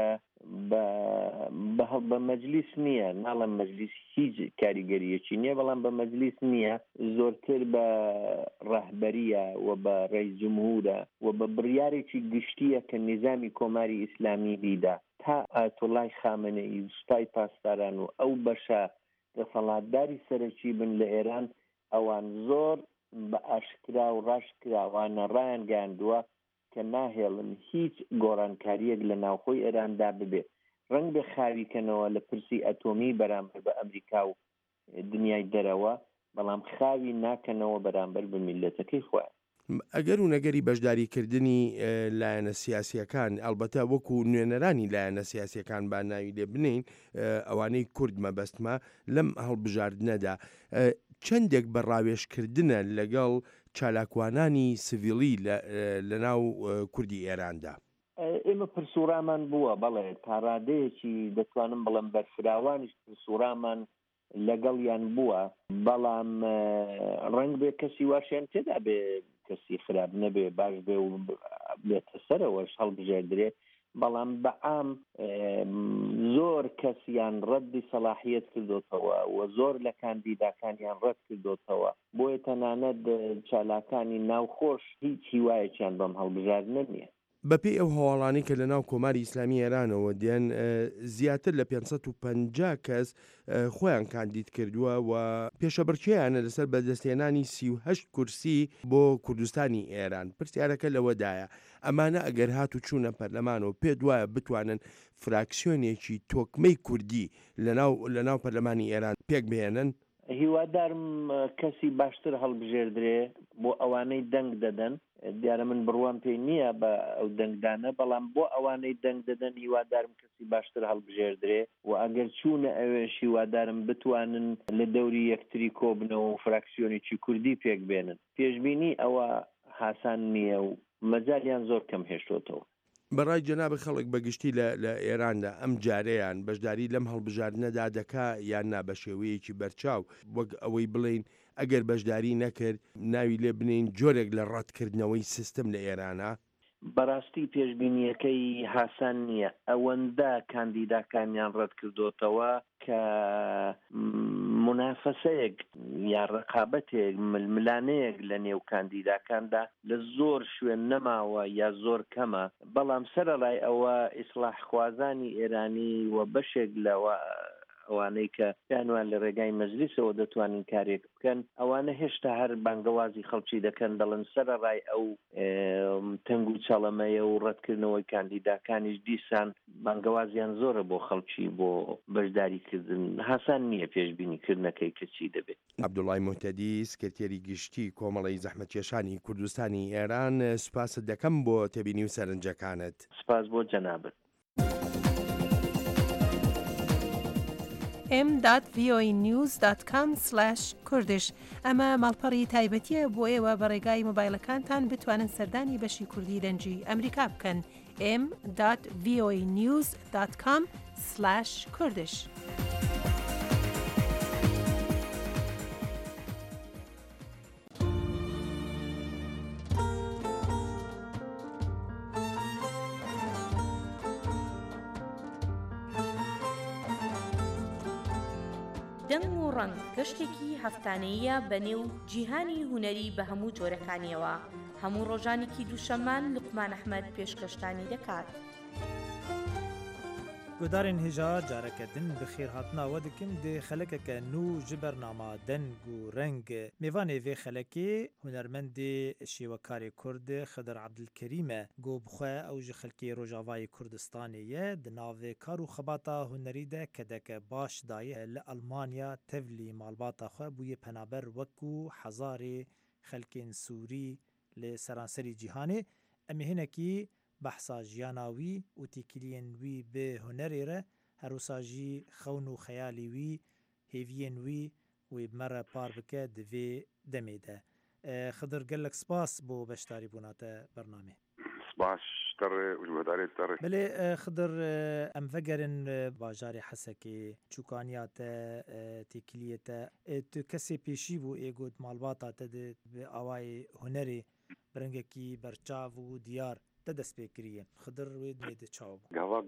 بە مەجلیس نییە، ناڵم مەجلیس هیچ کاریگەریەکی نییە، بەڵام بە مەجلیس نییە، زۆرتر بە ڕەهبەریە و بە ڕئیس جمهورە و بە بڕیارێکی گشتیە کە نیزامی کۆماری ئیسلامی بیدا تا ئایەتوڵای خامنەئی و سوپای پاسداران و ئەو بەشە دەسەڵاتداری سەرەکی بن لە ئێران ئەوان زۆر بە ئاشکرا و ڕاشکراوانە ڕایان گاندووە کە ناهێڵن هیچ گۆڕانکاریەک لە ناوخۆی ئێراندا ببێت. ڕەنگ بە خاویکەنەوە لە پرسی ئەتۆمی بەرامبەر بە ئەمریکا و دنیای دەرەوە، بەڵام خاوی ناکەنەوە بەرامبەر بە میلەتەکەی خۆیان. ئەگەر و نەگەری بەشداریکردنی لایەنە سیاسیەکان ئەلبەتە وەکو نوێنەرانی لایەنە سیاسیەکان با ناوی لێ بنین ئەوانەی کورد مەبەستمە لەم هەڵبژاردنەدا چەندێک بە ڕاوێژکردنە لەگەڵ چالاکوانانی سڤیلی لە ناو کوردی ئێراندا. ئێمە پرسوڕامان بووە، بەڵێ پاڕادەیەکی دەتوانم بڵم بەرفراوانیش پرسوڕامان لەگەڵیان بووە، بەڵام ڕنگ بێ کەسی واشیان تێدا بێ کەسی خراپ نەبێ باش بێ و بێتە سەرەوەش هەڵبژێردرێ، بەڵام بەعام زۆر کەسیان ڕەدی سەلاحیەت کردوتەوە و زۆر لە کاندیداکانیان ڕەت کردوتەوە، بۆیە تەنانەت چالاکانی ناوخۆش هیچ هیوایەکیان بەم هەڵبژاردنە نییە. بەپێی ئەو هەواڵانی کە لە ناو کۆماری ئیسلامی ئێرانەوە دێن زیاتر لە پێنج و پەنجا کەس خۆیان کاندید کردووە و پێشەبڕکێیانە لەسەر بەدەستێنانی سی و هەشت کورسی بۆ کوردستانی ئێران. پرسیارەکە لەوەدایە ئەمانە ئەگەر هات و چوونە پەرلەمانەوە پێ دوایە بتوانن فراکسیۆنێکی تۆکمەی کوردی لە ناو پەرلەمانی ئێران پێک بهێنن؟ هیوادارم کەسی باشتر هەڵبژێردرێ بۆ ئەوانەی دەنگ دەدەن. دیارە من بڕوام پێی نییە بە ئەو دەنگدانە، بەڵام بۆ ئەوانەی دەنگ دەدەن هیوادارم کەسی باشتر هەڵبژێردرێ و ئەگەر چوونە ئەوێش هیوادارم بتوانن لە دەوری یەکتری کۆبنەوە و فراکسیۆنێکی کوردی پێک بێنن. پێشبینی ئەوە حاسان نییە و مەجالیان زۆر کەم هێشتۆتەوە. بەڕای جەناب خەڵک بەگشتی لە ئێراندا ئەم جارەیان بەشداری لەم هەڵبژاردنەدا دەکا یان نا بە شێوەیەکی بەرچاو، وەک ئەوەی بڵین ئەگەر بەشداری نەکرد ناوی لێ بنین جۆرێک لە ڕەتکردنەوەی سیستم لە ئێرانە؟ بەڕاستی پێشبینیەکەی حاسان نییە. ئەوەندە کاندیداکانیان ڕەت کردوتەوە کە منافەسەیەک یا ڕقابەتێک ململانەیەک لە نێو کاندیداکاندا لە زۆر شوێن نەماوە یا زۆر کەمە، بەڵام سەرەڕای ئەوە ئیسلاح خوازانی ئێرانی و بەشێک لەوە ئەوانەی کە پیانوان لە ڕێگای مەجلیسەوە دەتوانین کارێک بکەن، ئەوانە هێشتا هەر بانگەوازی خەڵکی دەکەن، دەڵن سەرەڕای ئەو تەنگ و چەڵەمەیە و ڕەتکردنەوەی کاندیداکانیش دیسان بانگەوازیان زۆرە بۆ خەڵکی بۆ بەشداریکردن. حەسان نییە پێشبینیکردنەکەی کە چی دەبێت. عەبدوڵای موحتەدی سکرتێری گشتی کۆمەڵی زەحمەتکێشانی کوردستانی ئێران، سوپاست دەکەم بۆ تێبینی و سەرنجەکانت. سپاس بۆ جەنابەت. ام دات وی او ای نیوز دات کام سلاش کوردش ئەمە ماڵپەڕی تایبەتیە بۆ ئێوە بە ڕێگای مۆبایلەکانتان بتوانن سەردانی بەشی کوردی دەنجی ئەمریکا بکەن. ام دات وی او ای نیوز دات کام سلاش کوردش. دەنگ و ڕەنگ گەشتێکی هەفتانەیە بە نێو جیهانی هونەری بە هەموو جۆرەکانیەوە. هەموو ڕۆژانێکی دووشەمان لوقمان ئەحمەد پێشکەشتانی دەکات. گۆدارên هێژا careketdin bi xêrhatinawe dikim dê xelekeke nû ji bernama deng û reng mêvanê vê xelekê hunermendê şêwekarê Kurd Xidr Ebdilkerîm e. Got bixwe ew ji xelkê Rojavayê Kurdistanê ye, di navê kar û xebata hunerî de kedeke baş daye. Li Almanya tevlî malbata xwe bûye penaber wekû hezarê xelkên Sûrî li seranserî cîhanê. Em ê hinekî بەحسا ژیانا وی و تێکیلiyên wî bi hunerê re herwisa jî xewn û xeyalê wî hêviyên wî wê bi me re par bike di vê demê de. Xidr gelek spas bo beşdarîbûna te bernamê. Spas تر وجهداري تر بله خضر ام فگرن باجاری حسکی چوکانیات تکلیت تو کسی پیشی بو ایگود مالباتا تد به آوای هنری برنگکی برچاو و دیار تدس بکریه خضر وید وید چاو گواگ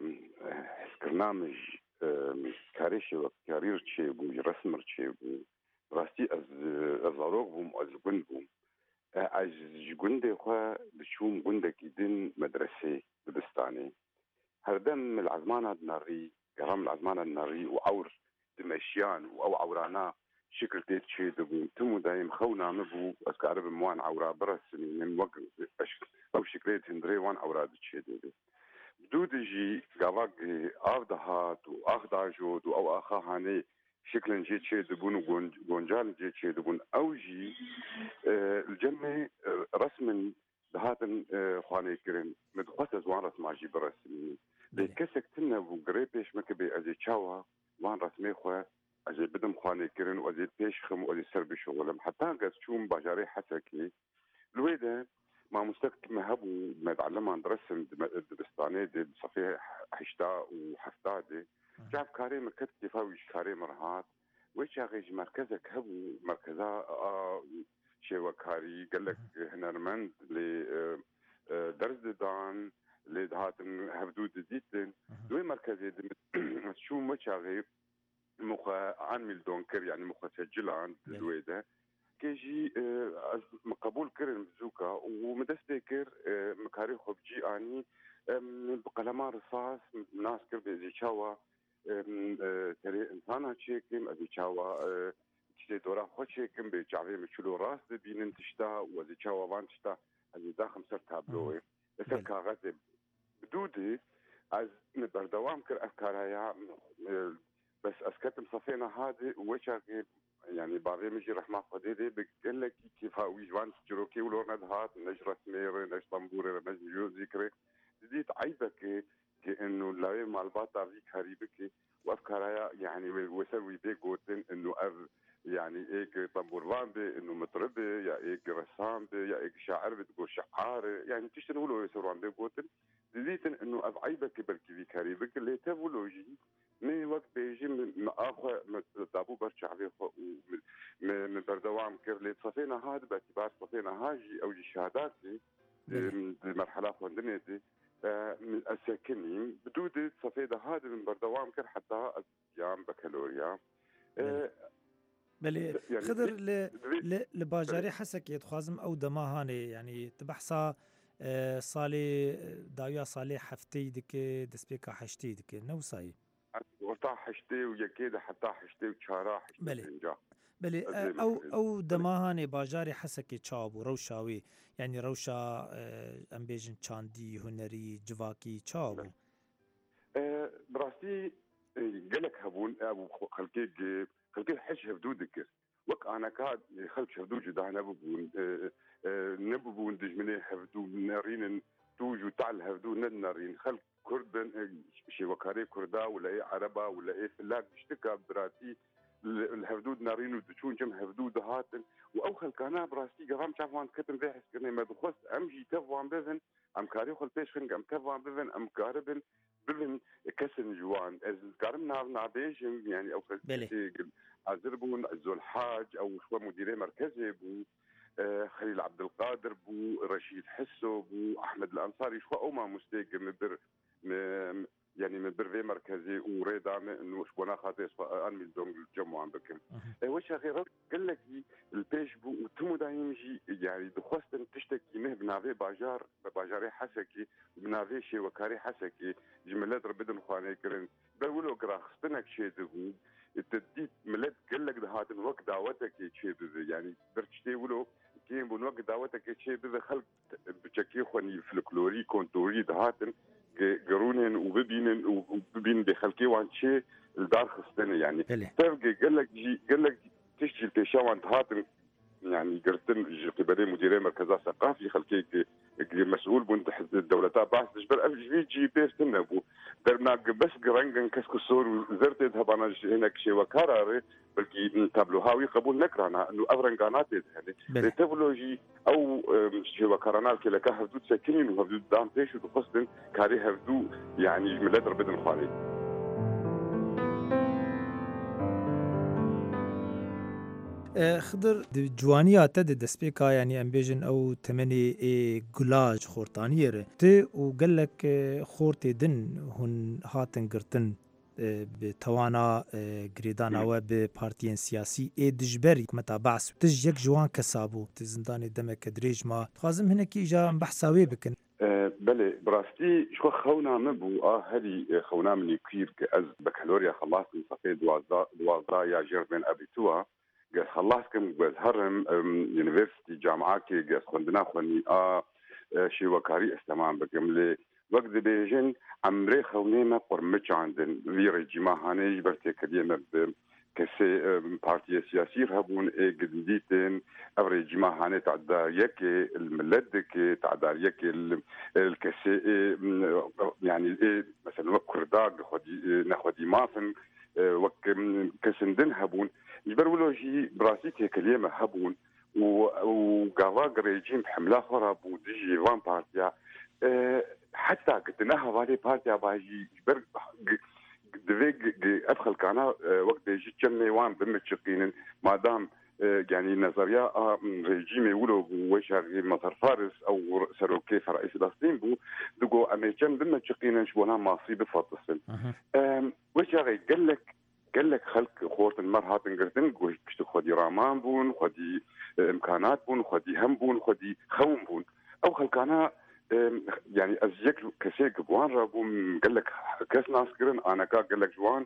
برنامج کاریش و کاریر چی بو رسمر چی بو راستی از از ضروق بوم از گند بوم از گنده خو بشوم گنده كيدن مدرسة دبستاني هردم العزمانة الناري كرام العزمانة الناري وعور دمشيان أو عورانا شكل تيت شي دبو تمو دايم خونا مبو أسكارب موان عورا برسني من وقت أو شكليت هندري وان عورا دشي دبو بدود جي قواق آفدهات وآخدا جود أو آخا هاني شكلا جيت شي دبون وجونجال جيت شي دبون أوجي أه الجمع أه رسما دهاتن أه خواني كرن مدخوات زوان رسم عجي برسمي لكسك تنا وقري بيش مكبي أزي تشاوا وان رسمي خوا أزي بدم خواني كرن وأزي بيش خم وأزي سربي شغلم حتى قد شوم باجاري حسكي الويدة ما مستقبل مهبو ما يتعلم عن رسم دبستاني دي بصفيه حشتا وحفتا دي جاب كاري مركز كيفاويش كاري مرهات ويش غيج مركزك هبو مركزا آه شيوا كاري قال لك هنرمند ل درس دان لدهات هبدود ديتن دوي مركزي شو مشاغي مخا عامل دونكر يعني مخا سجلان الويده كيجي مقبول كرن بزوكا ومدستكر مكاري خبجي اني بقلمان رصاص ناس كر بزيشاوا ترى انسان شيكم ابي شاوا تشتي دورا خوشيكم بجعبي مشلو راس بين تشتا وزي شاوا وان تشتا ازي داخل سر تابلوي بس كاغات بدودي از بردوام كر افكارها بس اسكتم صفينا هذه وشاكي يعني برنامج رحمة قديدي بقول لك كيف ويجوان جروكي ولورنا دهات نجرة مير نج طنبورة نج جو ذكرى زيد عيبك كأنه لا مع الباطة في خريبك وأفكارها يعني وسوي بيقولن إنه أر يعني إيك طنبوران بي إنه مطربة يا إيك رسام بي يا إيك شاعر بتقول شعار يعني تشتغلوا له يسوون بيقولن زيد إنه أب عيبك بركي في خريبك اللي تبولوجي من وقت بيجي من اخو دابو برشا عليه من بردوام كيف اللي صفينا هذا باعتبار صفينا هاجي او شهاداتي المرحله فندني دي من الساكنين بدود صفيده هذا من بردوام كر حتى ايام بكالوريا بله خضر لباجاري حسك يتخازم او دماهاني يعني تبحثا صالي داويا صالي حفتي دك دسبيكا حشتي دك نوصاي وطا حشتي ويكيد حتى حشتي وشارع حشتي بلي بلي او او دماهاني باجاري حسكي تشابو روشاوي يعني روشا ام بيجن تشاندي هنري جواكي تشابو أه براسي قالك هبون ابو خلكي خلكي حش هبدودك وك انا كاد خلك هبدود جدا نبون أه أه نبون دجمني هبدو نارين توجو تعال هبدو نارين خلك كردن شي وكاري كردا ولا ايه عربه ولا ايه فلاك اشتكى براسي الهردود نارين ودشون جم هردود هاتن واوخل كان براسي قرام شافوان كتم بحث كنا ما دخلت امجي تفوان بذن ام كاري خل بيش خنق ام تفوان بذن ام كاربن بذن كسن جوان از كارم نار نابيش يعني او عزربون الزول حاج او شو مديري مركزي بو خليل عبد القادر بو رشيد حسو بو احمد الانصاري شو او ما مستيق مبر يعني من برفي مركزي وريدا انه شبونا خاطي انمي دونج الجمعة بكم واش غير قال لك البيش بو تمو دايم يجي يعني دخوستن تشتكي مه بنافي باجار باجاري حسكي بنافي شي وكاري حسكي جملات ربدن خواني كرن بقولوا كرا خصتنك شي دغو التديت ملت قال لك هات وقت دعوتك شي يعني برتشتي ولو كاين بون وقت دعوتك شي خلق بشكي خوني فلكلوري كونتوري دهاتن قرونين وببينن وببين بخلكي وان شيء الدار خصتني يعني تبقى قال لك جي قال لك تشتي البيشا وانت هاتن يعني قرتن قبلي مديري مركز ثقافي خلكي مسؤول بون الدولة بعث جبر أفجي جي بيرتنا بو درنا بس قرنجن كسكو سور زرت يذهب أنا هناك شيء وكراري بلكي تابلو هاوي قبول نكرنا إنه أفرنجانات هذه التكنولوجي أو شيء وكرنا كلا كهفدو سكين وهفدو دام بيش وخصن كاري هفدو يعني ملادر بدن خالي. خضر جوانيا تد دسبيكا يعني امبيجن او تمني اي جلاج خورتانير تي وقال لك خورتي دن هن هاتن قرتن بتوانا جريدانا و ببارتيين سياسي اي دجبري متى بعث تج يك جوان كسابو تزنداني دمك دريج ما خازم هنا كي جا بحثاوي بكن أه بلي براستي شو خونا مبو اه هذه خونا من كثير كاز بكالوريا خلاص من صفي دوازا دوازا يا جيرمن ابيتوا قال خلاص كم قال هرم يونيفرسيتي جامعة كي قال خندنا خوني آه شي وكاري استمام بكملي وقت بيجن عمري خوني ما قرمتش عندن في رجيمة هاني جبرتي كلمة كسي بارتي سياسي هبون اي قديتين افريجيمة هاني تعدار يكي الملدك تعدار يكي الكسي يعني ايه مثلا وكرداق ناخدي مافن وك كسندن هبون جبرولوجي براسيتي كلمة هبون وقاواق ريجيم حملة خراب وديجي وان بارتيا أه حتى قد نها فالي بارتيا باجي جبر دفيق ادخل كانا وقت يجي تشمي وان بمتشقين مادام يعني نظرية ريجيم يقولوا وش مصر فارس او سروكي فرئيس فلسطين بو دقو امريكان بمتشقين شبونا ماصي بفاطسن وش قال لك قال لك خلق خورت المرأة تنقرتن قوي كشتو خدي رامان بون خدي امكانات بون خدي هم بون خدي خوم بون او خلقانا يعني ازيك كسيك بوان رابون قال لك كاس ناسكرن انا كا قال لك جوان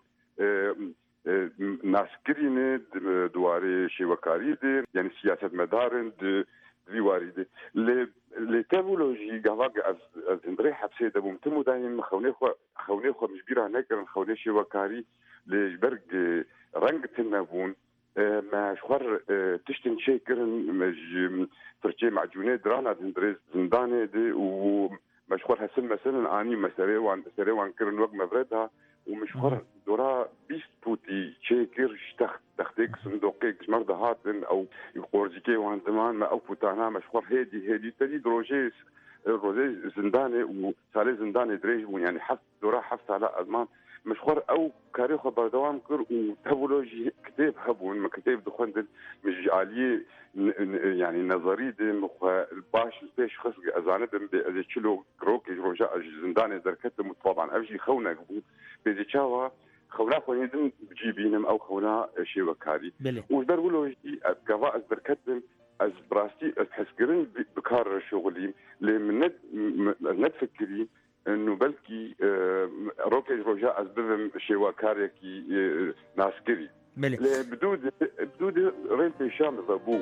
ناسكرين دواري شي وكاري دي يعني سياسة مدارن دي دواري دي لي تابولوجي قاواق از اندري حبسي دبو متمو دايم خوني خو خوني خو مجبيرا نكرن خوني شي وكاري لجبرق رنج تنبون ما شخر تشتن شيء كرن مج فرشي معجونة درانا دندريز زندانة دي وما شخر هسل مثلا اني مسري وان مسري وان كرن وقت مبردها ومشخر دورا بيست بوتي شيء كرش تخت تختيك صندوقيك مرضى هاتن او يقورجيكي وان زمان ما او بوتانا مشخر هيدي هيدي تدي دروجيس روزي زندانة وسالي زندانة دريج يعني حفظ دورا حفظ على أزمان مشخور او كاريخ بردوام كر وتابولوجي كتاب هبون ما كتاب دخندن مش عالية يعني نظري دي مخ باش البيش خص ازاندم بي تشلو كروك رجاء زندان دركت طبعا افجي خونا قبو بيجي تشاوا خونا خويدن بجيبينم او خونا شي وكاري وبرولوجي كفا دركتم از براستي از حسكرين بكار شغلي لمن نتفكري انه بلكي روكي رجاء ازبهم شواكاريكي ناسكري بدود بدود رين بيشام ضبو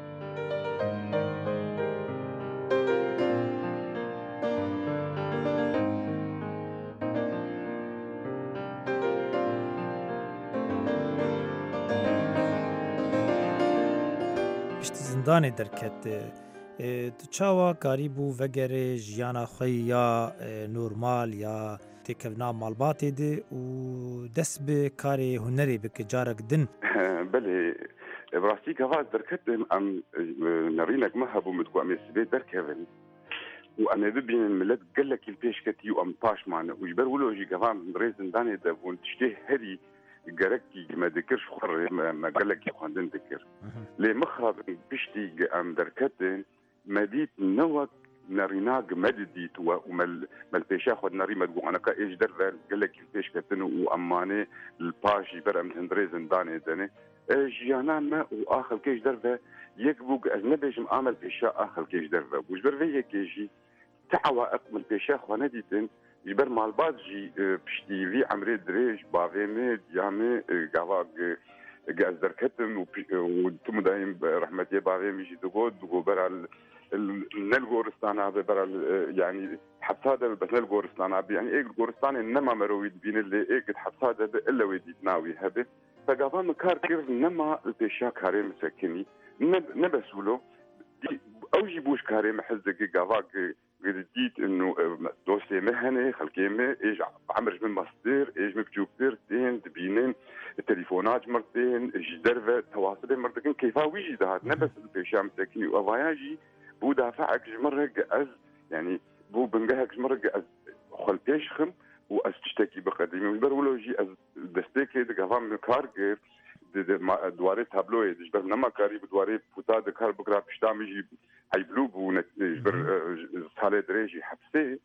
پشت زندان درکت چاوا قریبو وگره جیانا خوی یا نورمال یا تکونا مالباتی ده و دست به کار هنری بک جارک دن بله براستی كفاز دركتم ام نرينك مهبو متقو ام يسبي دركبن وانا بين الملت قال لك البيش كتي وام باش معنا وجبر ولوجي كفان ريزن داني دابون تشتيه هدي قالكي ما ذكرش خر ما قال لك خندن ذكر لي مخرب بشتي ام دركتن مديت نوك نريناق مدديت ومال البيش اخذ نري مدقو انا كايش در قال لك البيش كتن واماني الباش يبر ام هندريزن داني داني جيانا ما واخر كيش درفه يكبوك اجنبيش معامل بيشا اخر كيش درفه وجبر في كيجي تعوائق من بيشا خوانديتن يبر مال باجي بشتي في عمري دريج بافيمي ديامي قاواق قاز دركتم وتم دايم رحمتي بافيمي جي دغود دغو برا نلغورستانا برا يعني حبساده بس نلغورستانا يعني ايه الغورستان انما مرويد بين اللي ايه قد حبساده الا ويدي ناوي هبه فقافا مكار كيف نما البيشا كاري مسكني نبسولو او جيبوش كاري محزك قافاك قديت انه دوسي مهنه خلكيمه ايش عمرج من مصدر ايش مكجوبتر تين تبينين التليفونات مرتين ايش درفه تواصل مرتين كيف ويجي ده نبس البيشام تكني وفاياجي بو دافعك جمره از يعني بو بنجهك جمره از خل بيشخم واز تشتكي بقديمي وبرولوجي از دستيكي دغفام كارجر دواري تابلوي دجبر نما كاري بدواري بوتا دكار بكرا بشتامجي هيبلوب ونجبر صالة دريجي حبسي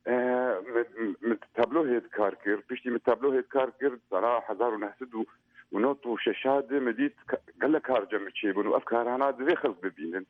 من تابلو هيد كاركر بيشتي من تابلو هيد كاركر صراحة هزار ونحسد ونوتو شاشاد مديت قال كار جمع تشيبون وافكار انا ذي خلق ببينن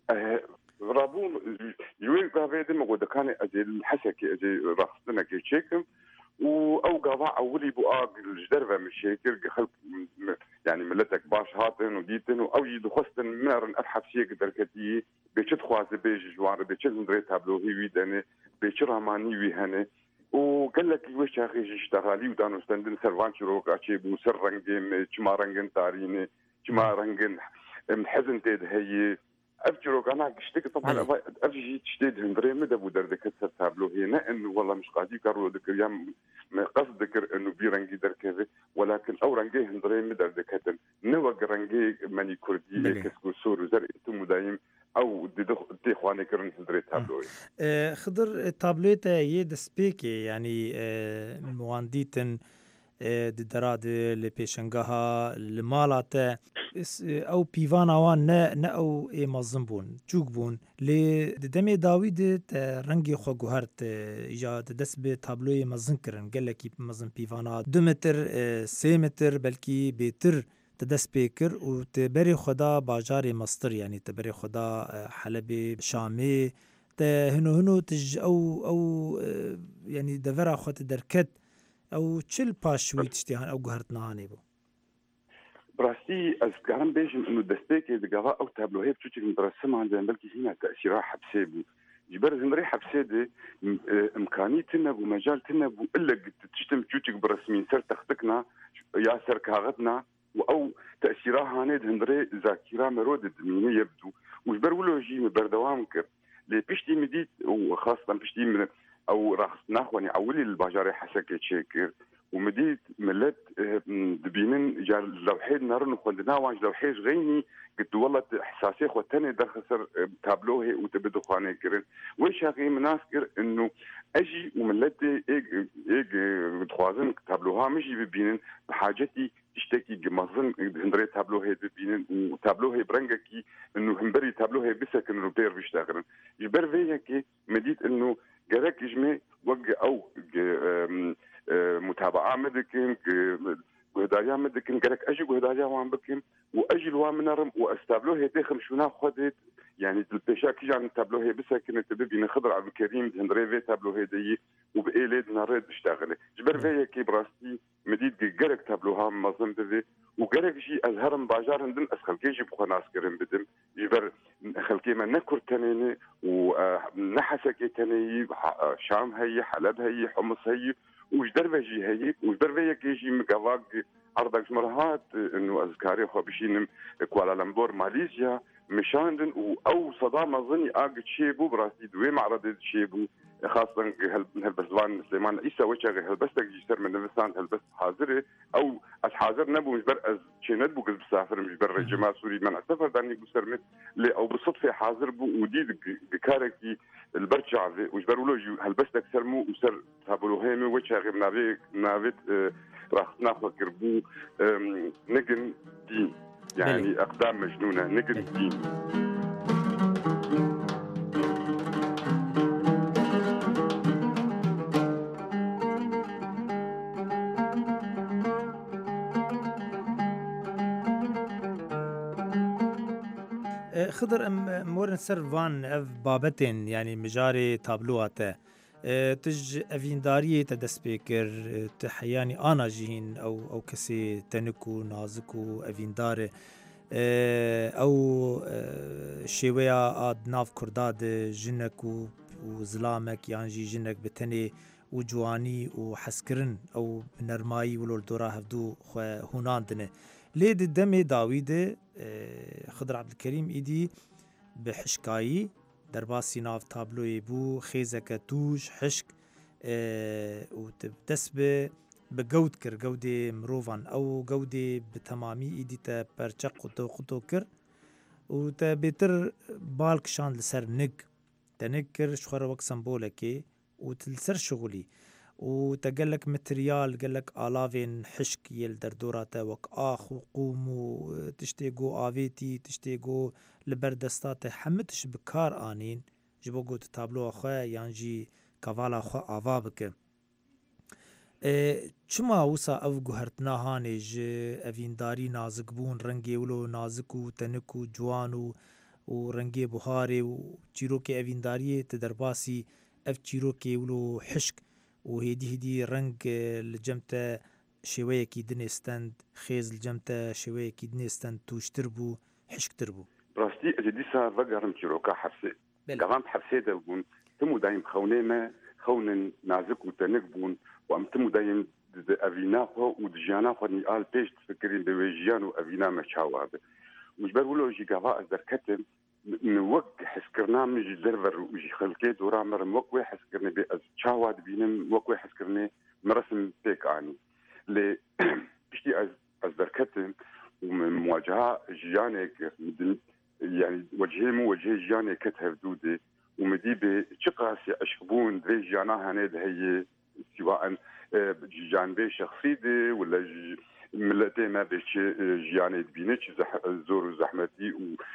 رابون يوين قابيد مغود كان اجي الحسكي اجي رخصتنا كي تشيكم او قضاء اولي بؤاق الجدرفه من الشيكر خلق يعني ملتك باش هاتن وديتن او يدخستن منر ابحث شيء دركتي بيشد خوازي بيج جوار بيشد ندري تابلو هي ويدني بيشر ماني ويهنه وقال لك وش يا اخي اشتغالي ودانو ستندن سرفانش روكا شي بو سر رنجين كما رنجن تاريني كما رنجن محزن تيد هي افجروك انا قشتك طبعا افجي تشتيد هندري مدى بو دردك تابلو هنا انه والله مش قاعد يكرروا ذكر يام ما قصد ذكر انه بيرنجي دركه ولكن او رنجي هندري مدى دكتن نوق رنجي ماني كردي كسكو سور زر انتم دايم او دي اخواني كرن هندري تابلو خضر تابلوتا يد سبيكي يعني موانديتن دراد لپیشنگاها لمالات او پیوان آوان نه نه او مازن بون چوک بون لی دمی داوید رنگی خو گوهرت یا دست به تابلوی مازن کرن گله کی مازن پیوانا دو متر سه متر بلکی بیتر دست پیکر و تبری خدا باجار مستر یعنی تبری خدا حلب شامی ته هنو هنو تج او او یعنی دورا خود درکت او چل پاشوی تشتیهان او گوهرتنهانی بو براسي أذكرهم بيجم إنه دستيك دقاء أو تابلو هي بتوجه مدرسة عند بلكي هنا تأثيرها حبسيبو جبر هنري حبسيدي إمكانية تنب ومجال تنب وإلا تجتم تشوتك برسمين سر تختكنا يا سر كاغتنا أو تأثيرها هند هنري ذاكرة مرود من يبدو وجبر ولوجي بردوام كر لي بيشتي مديت وخاصة بيشتي من أو راح ناخوني أولي الباجاري حسكي تشيكر ومديت ملت دبينن جار لوحيد نارن خلنا واج لوحيج غيني قلت والله حساسيه خوتني دخسر تابلوه وتبدو خواني كرن ويش هاقي مناسكر انه اجي وملتي ايج ايج تخوازن تابلوها مشي ببينن بحاجتي تشتكي جمازن هندري تابلوه ببينن وتابلوه برنجكي انه همبري تابلوه بسك انه بير بيشتغلن يبر فيكي مديت انه جرك يجمي وقع او متابعة مدكين قهدايا مدكين قالك أجي قهدايا وان بكين وأجي الوامنرم وأستابلوه يتخم شونا خدت يعني تلتشاكي جان تابلوه بسكن تبي نخضر عبد الكريم هندري تابلوه دي وبإيليد نارد اشتغله جبر فيا كي براستي مديد قالك تابلوها مظلم بذي وقالك شيء أزهرم باجار هندن أسخل كيجي بخناس كريم بدم جبر خلكي ما نكر تنيني ونحسكي تنيي شام هي حلب هي حمص هي وش دربجي هي وش دربيه كيجي مقواق عرضك مرهات انه اذكاري خو بشين كوالالمبور ماليزيا مشاندن او صدام اظني اقد شيبو براسي دوي معرض شيبو خاصه هالبسوان سليمان عيسى وجه هالبستك جسر من نفسان هالبس حاضره او از حاضر نبو مجبر از شيند بو بسافر مجبر جماعه سوري من سفر داني بسرمت او بالصدفه حاضر بو وديد بكاركي البرجع وجبر ولوجي هالبستك سرمو وسر تابلو هيمي وجه نافي نافيت راح ناخذ كربو نجن دين يعني اقدام مجنونه نجن دين خضر ام مورن سر وان اف بابتين يعني مجاري تابلوات تج افينداريه تدس بكر تحياني انا جين او او كسي تنكو نازكو افيندار او شويه اد ناف كرداد جنكو وزلامك يعني جنك بتني وجواني وحسكرن او نرماي ولول دورا هفدو هوناندنه ليد الدمي داويد خضر عبد الكريم ايدي به حشکایی در باسی ناف تابلوی بو خیزک توش حشک و دست به به گود کر گود مروفان او گود به تمامی ایدی تا پرچق قطو قطو کر و تا بهتر بالک شان لسر نگ تا نگ کر شخور وقت سمبولکی و تلسر شغلی و تقلك متريال قلك آلافين حشك يل دردوراتا وك آخ وقوم وتشتيقو آفيتي تشتيقو لبردستات حمتش بكار آنين جبو قوت تابلو أخوة يانجي كفالا أخوة آفابك چما وسا او گوهرتنا هانج اوینداری نازک بون رنگی ولو نازک و تنک و جوان و رنگی بخاری و چیروک اوینداری تدرباسی اف چیروک ولو حشک و هیدی هیدی رنگ لجمتا شویه کی دنستند خیز لجمتا شویه کی دنستند توشتر بو حشکتر بو براستی اجدی سار وگرم چیروکا حفظه قوام حفظه ده بون تمو دایم خونه ما خون نازك وتنقبون وامتمو دايم افيناخو ودجاناخو نقال بيش تفكرين بويجيان وافينا مشاواب مش بقولوا جي قضاء ذكرتم نوق حسكرنا من جي درفر وجي خلقي دورا مر موقوي حسكرني بشاواد بينم موقوي حسكرني مرسم بيك اني لي بشتي از از ذكرتم ومواجهه جيانك يعني وجهي مو وجهي جياني كتهف دودي ومدي بشقاسي أشخبون ذي جانا هنيد هي سواء جانبي شخصي دي ولا ملتي ما بيش جاني دبينيش زور زحمتي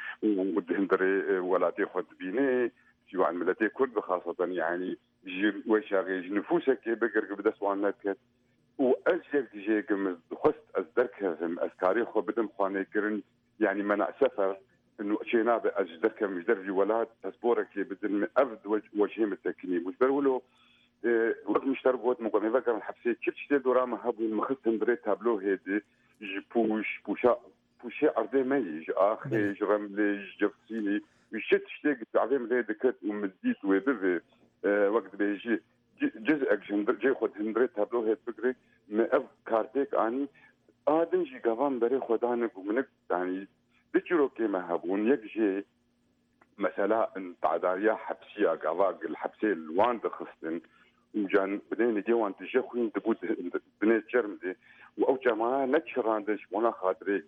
ودهندري ولاتي خد بيني سواء ملتي كرد خاصة يعني ويشاغي نفوسك بقر قبدا سوانات وأجل جيك خست أزدرك أسكاري خو بدم خواني كرن يعني منع سفر انه شينا باجدرك مجدر في ولاد باسبورك بدل افد وجهي متكني مش بقولوا وقت مشترك وقت مقام ذكر الحبسي كيف تشتي دراما هابو مخصم بريت تابلو هيدي جبوش بوشا بوشا ارضي ميج اخي رملي جفسيني وشت تشتي تعظيم زي دكت ومديت وبذي وقت بيجي جزء جي خد هندريت تابلو هيد بقري ما اف كارتيك اني ادم جي قوام بري خدانك ومنك يعني بيجرو كما هبون يجي مثلا تعداريا حبسيه قضاء الحبسيه الوان دخستن وجان بدين جوان تجخوين تقول بنيت جرمدي او جماعه نتشراندش وانا خاطريك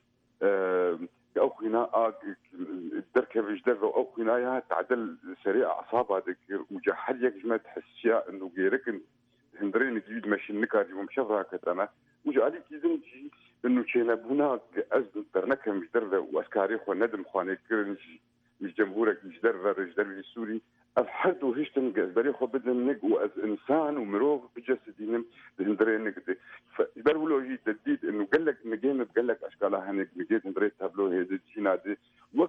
او خنا دركه بجدر او خنايا تعدل سريع اعصاب هذيك وجحد يجمع تحسيا انه غيرك هندرين جديد ماشي نكادي ومشفره كتما وجالي كيزن انه كان هناك ازمه ترنكه مش درده واسكاري خو ندم خواني كرنج مش جمهورك مش درده رجدر السوري الحد وهشتن بري خو بدن نق واز انسان ومروف بجسدينم هندرين نقدي فبرولو جي تديد انه قال لك نجيم قال لك اشكالها هنك نجيت هندريت تابلو هي جينا دي وقت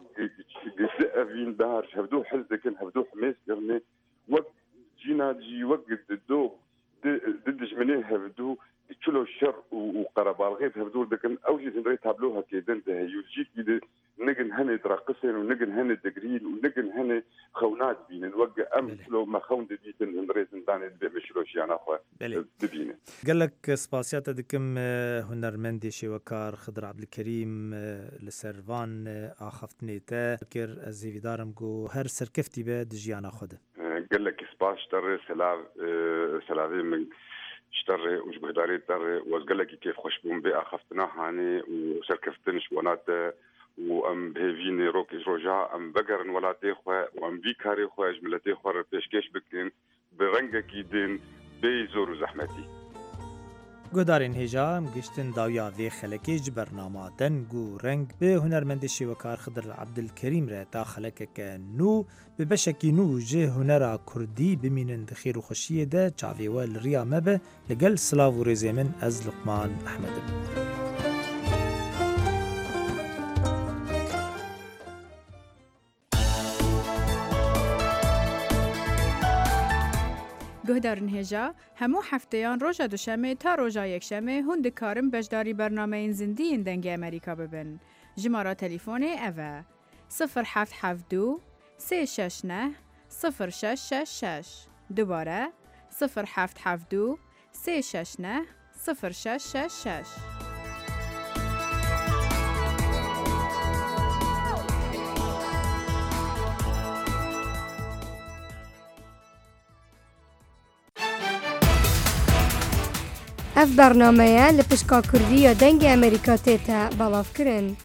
فين دار هبدو حزك هبدو حماس قرني وقت جينا جي وقت دو ضد جمنيه هبدو تشلو الشر وقرب الغيب هبدول دكن اوجي تندري تابلوها كيدن ده يجيك كده نجن هني ترقصن ونجن هني دقريل ونجن هني خونات بين نوقع ام لو ما خون دي تندري تنداني بمشروش يعني اخو دبينه قال لك سباسيات دكم هنرمندي شوكار خضر عبد الكريم لسرفان اخفتني تا كر ازي دارم جو هر سركفتي بد جيانا خده قال لك سباس تر سلاف سلافي من اشتري وش بهداري تري وقال لك كيف خوش بون بي اخفتنا هاني وسركفتنش ونات وام بهيفيني روكي رجع ام بقرن ولا تيخوا وام بيكاري خوا جملتي خوا بيشكيش بكين برنگه كيدين بيزور زحمتي گودارین هجا مگشتن داویا وی خلکی برنامه دنگو رنگ به هنرمند شیوکار خضر عبدالکریم را تا خلک که نو به بشکی نو جه هنرا کردی بمینند خیر و خوشیه ده چاوی و لریا مبه لگل سلاو و رزیمن از لقمان احمد گهدارن هجا همو هفتهان روژا دوشنبه تا روژا یکشنبه هند کارم بجداری برنامه این زندگی دنگ امریکا ببن. جماره تلفن اوه صفر هفت هفت دو سه شش نه صفر شش شش شش دوباره صفر هفت هفت دو سه شش نه صفر شش شش شش. اف برنامه لپشکا کردی دنگ امریکا تیتا بلاف کرن.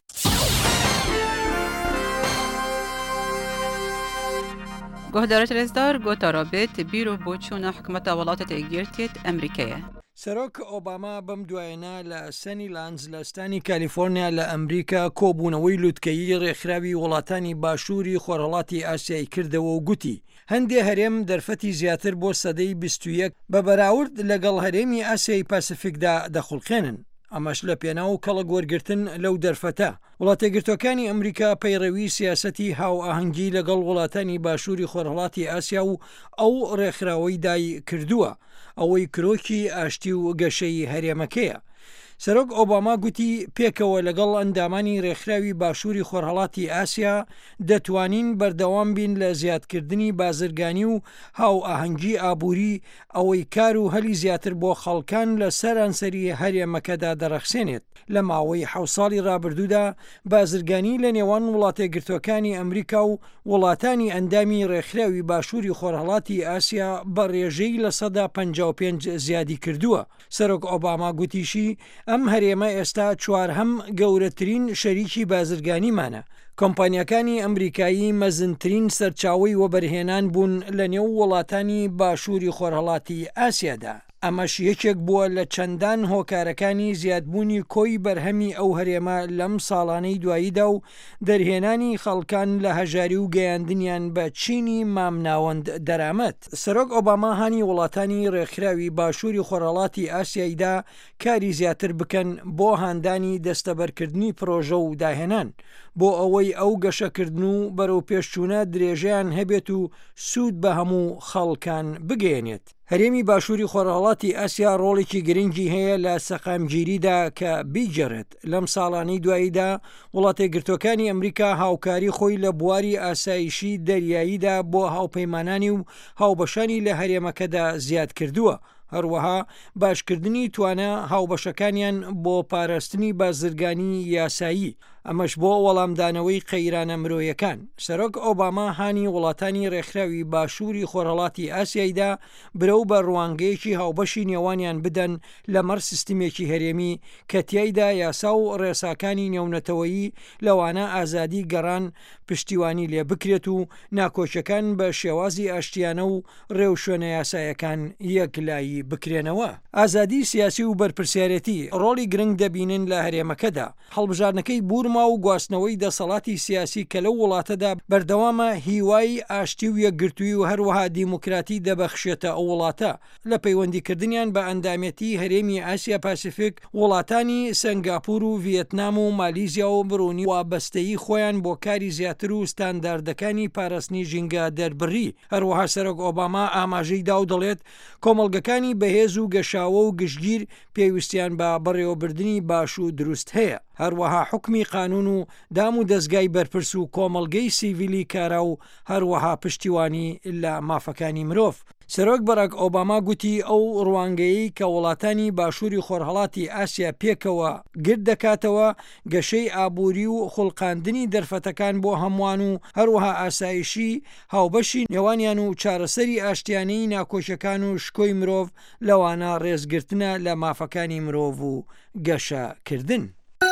گهدارت رزدار گوتا رابط بیرو بوچون حکومت ولاتت ایگیرتیت امریکیه. سەرۆک ئۆباما بەم دوایەنە لە سەنی لانز لە ستانی کالیفۆرنیا لە ئەمریکا کۆبوونەوەی لوتکەیی ڕێکخراوی وڵاتانی باشووری خۆرهەڵاتی ئاسیایی کردەوە و گوتی هەندێ هەرێم دەرفەتی زیاتر بۆ سەدەی بیست و یەک بە بەراورد لەگەڵ هەرێمی ئاسیایی پاسیفیکدا دەخڵخێنن. ئەمەش لە پێناو کەڵک وەرگرتن لەو دەرفەتە. وڵاتێگرتوەکانی ئەمریکا پەیڕەوی سیاسەتی هاو ئاهەنگی لەگەڵ وڵاتانی باشووری خۆرهەڵاتی ئاسیا و ئەو ڕێکخراوەی دای کردووە ئەوەی کرۆکی ئاشتی و گەشەی هەرێمەکەیە. سەرۆک ئۆباما گوتی پێکەوە لەگەڵ ئەندامانی ڕێکخراوی باشووری خۆرهەڵاتی ئاسیا دەتوانین بەردەوام بین لە زیادکردنی بازرگانی و هاو ئاهەنگی ئابووری ئەوەی کار و هەلی زیاتر بۆ خەڵکان لە سەرانسەری هەرێمەکەدا دەرەخسێنێت. لە ماوەی حەوت ساڵی ڕابردوودا بازرگانی لە نێوان وڵاتێگرتوەکانی ئەمریکا و وڵاتانی ئەندامی ڕێکخراوی باشووری خۆرهەڵاتی ئاسیا بە ڕێژەی لە سەدا پەنجا و پێنج زیادی کردووە. سەرۆک ئۆباما گوتیشی ئەم هەرێمە ئێستا چوارهەم گەورەترین شەریکی بازرگانیمانە. کۆمپانیەکانی ئەمریکایی مەزنترین سەرچاوی وەبەرهێنان بوون لە نێو وڵاتانی باشووری خۆرهەڵاتی ئاسیادا. ئەمەش یەکێک بووە لە چەندان هۆکارەکانی زیادبوونی کۆی بەرهەمی ئەو هەرێمە لەم ساڵانەی دواییدا و دەرهێنانی خەڵکان لە هەژاری و گەیاندنیان بە چینی مامناوەند دەرامەت. سەرۆک ئۆباما هانی وڵاتانی ڕێکخراوی باشووری خۆرهەڵاتی ئاسیاییدا کاری زیاتر بکەن بۆ هاندانی دەستەبەرکردنی پرۆژە و داهێنان بۆ ئەوەی ئەو گەشەکردن و بەرەو پێشچوونە درێژەیان هەبێت و سوود بە هەموو خەڵکان بگەێنێت. هەرێمی باشووری خۆرهەڵاتی ئاسیا ڕۆڵێکی گرنگی هەیە لە سەقامگیریدا کە بیجەڕێت. لەم ساڵانەی دواییدا وڵاتێگرتوەکانی ئەمریکا هاوکاری خۆی لە بواری ئاسایشی دەریاییدا بۆ هاوپەیمانانی و هاوبەشانی لە هەرێمەکەدا زیاد کردووە. هەروەها باشکردنی توانە هاوبەشەکانیان بۆ پاراستنی بازرگانی یاسایی ئەمەش بۆ وەڵامدانەوەی قەیرانە مرۆیەکان. سەرۆک ئۆباما هانی وڵاتانی ڕێکخراوی باشووری خۆرهەڵاتی ئاسیاییدا برەو بە ڕوانگەیەکی هاوبەشی نێوانیان بدەن لەمەڕ سیستمێکی هەرێمی کە تیایدا یاسا و ڕێساکانی نێونەتەوەیی لەوانە ئازادی گەڕان پشتیوانی لێ بکرێت و ناکۆچەکان بە شێوازی ئاشتیانە و ڕێوشوێنە یاسایەکان یەکلایی بکرێنەوە. ئازادی سیاسی و بەرپرسیارەتی ڕۆڵی گرنگ دەبینن لە هەرێمەکەدا. هەڵبژارنەکەی بورما و گواستنەوەی دەسەڵاتی سیاسی کە لەو وڵاتەدا بەردەوامە هیوای ئاشتی و یەکگرتووی و هەروەها دیموکراتی دەبەخشێتە ئەو وڵاتە. لە پەیوەندیکردنیان بە ئەندامەتی هەرێمی ئاسیا پاسیفیک وڵاتانی سنگاپور و ڤیەتنام و مالیزیا و برونی وابەستەیی خۆیان بۆ کاری زیاتر و ستانداردەکانی پاراستنی ژینگە دەربڕی. هەروەها سەرۆک ئۆباما ئاماژەی دا و دەڵێت کۆمەڵگەکانی بەهێز و گەشاوە و گشتگیر پێویستیان بە بەڕێوەبردننی باش و دروست هەیە. هەروەها حکمی قانون و دام و دەستگای بەرپرس و کۆمەڵگەی سیڤیلی کارا و هەروەها پشتیوانی لە مافەکانی مرۆڤ. سەرۆک بەراک ئۆباما گوتی ئەو ڕوانگەیی کە وڵاتانی باشووری خۆرهەڵاتی ئاسیا پێکەوە گرد دەکاتەوە گەشەی ئابووری و خوڵقاندنی دەرفەتەکان بۆ هەمووان و هەروەها ئاسایشی هاوبەشی نێوانیان و چارەسەری ئاشتیانەی ناکۆچەکان و شکۆی مرۆڤ لەوانە ڕێزگرتنە لە مافەکانی مرۆڤ و گەشەکردن.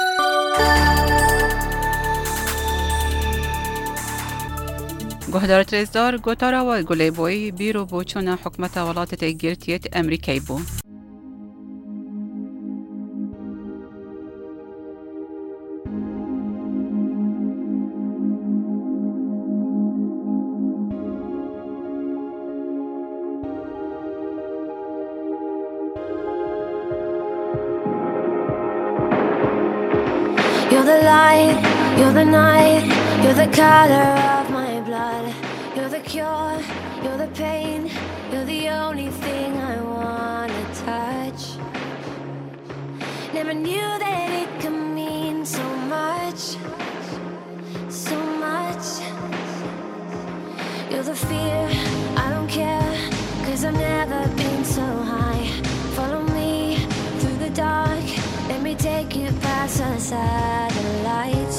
گهدارت رزدار گوتارا و گلی بوی بیرو بوچون حکومت ولاتت ایگیرتیت امریکای بو. You're the light, you're the night, you're the color of my blood. You're the cure, you're the pain, you're the only thing I wanna touch. Never knew that it could mean so much, so much. You're the fear, I don't care, 'cause I've never been so high. Follow me through the dark, let me take you past the satellites.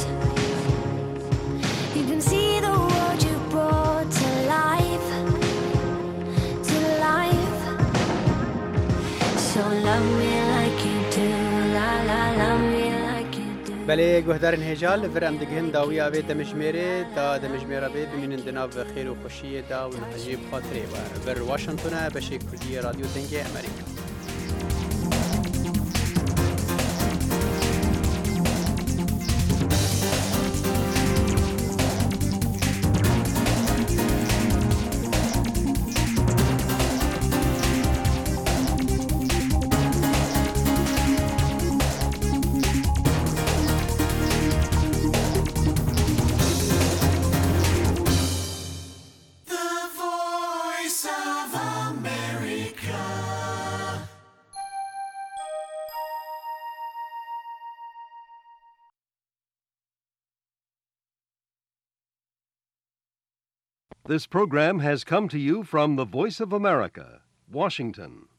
You can see the world you brought to life, to life. So love me like you do. La la, love me like you do. بله گهدارن هجال ور ام دگهن داوی آبی دمجمره دا دمجمره بی بمینن دناو خیر و خوشی دا و نحجیب خاطره و ور واشنطن بشه کردی رادیو دنگ امریکا. This program has come to you from the Voice of America, Washington.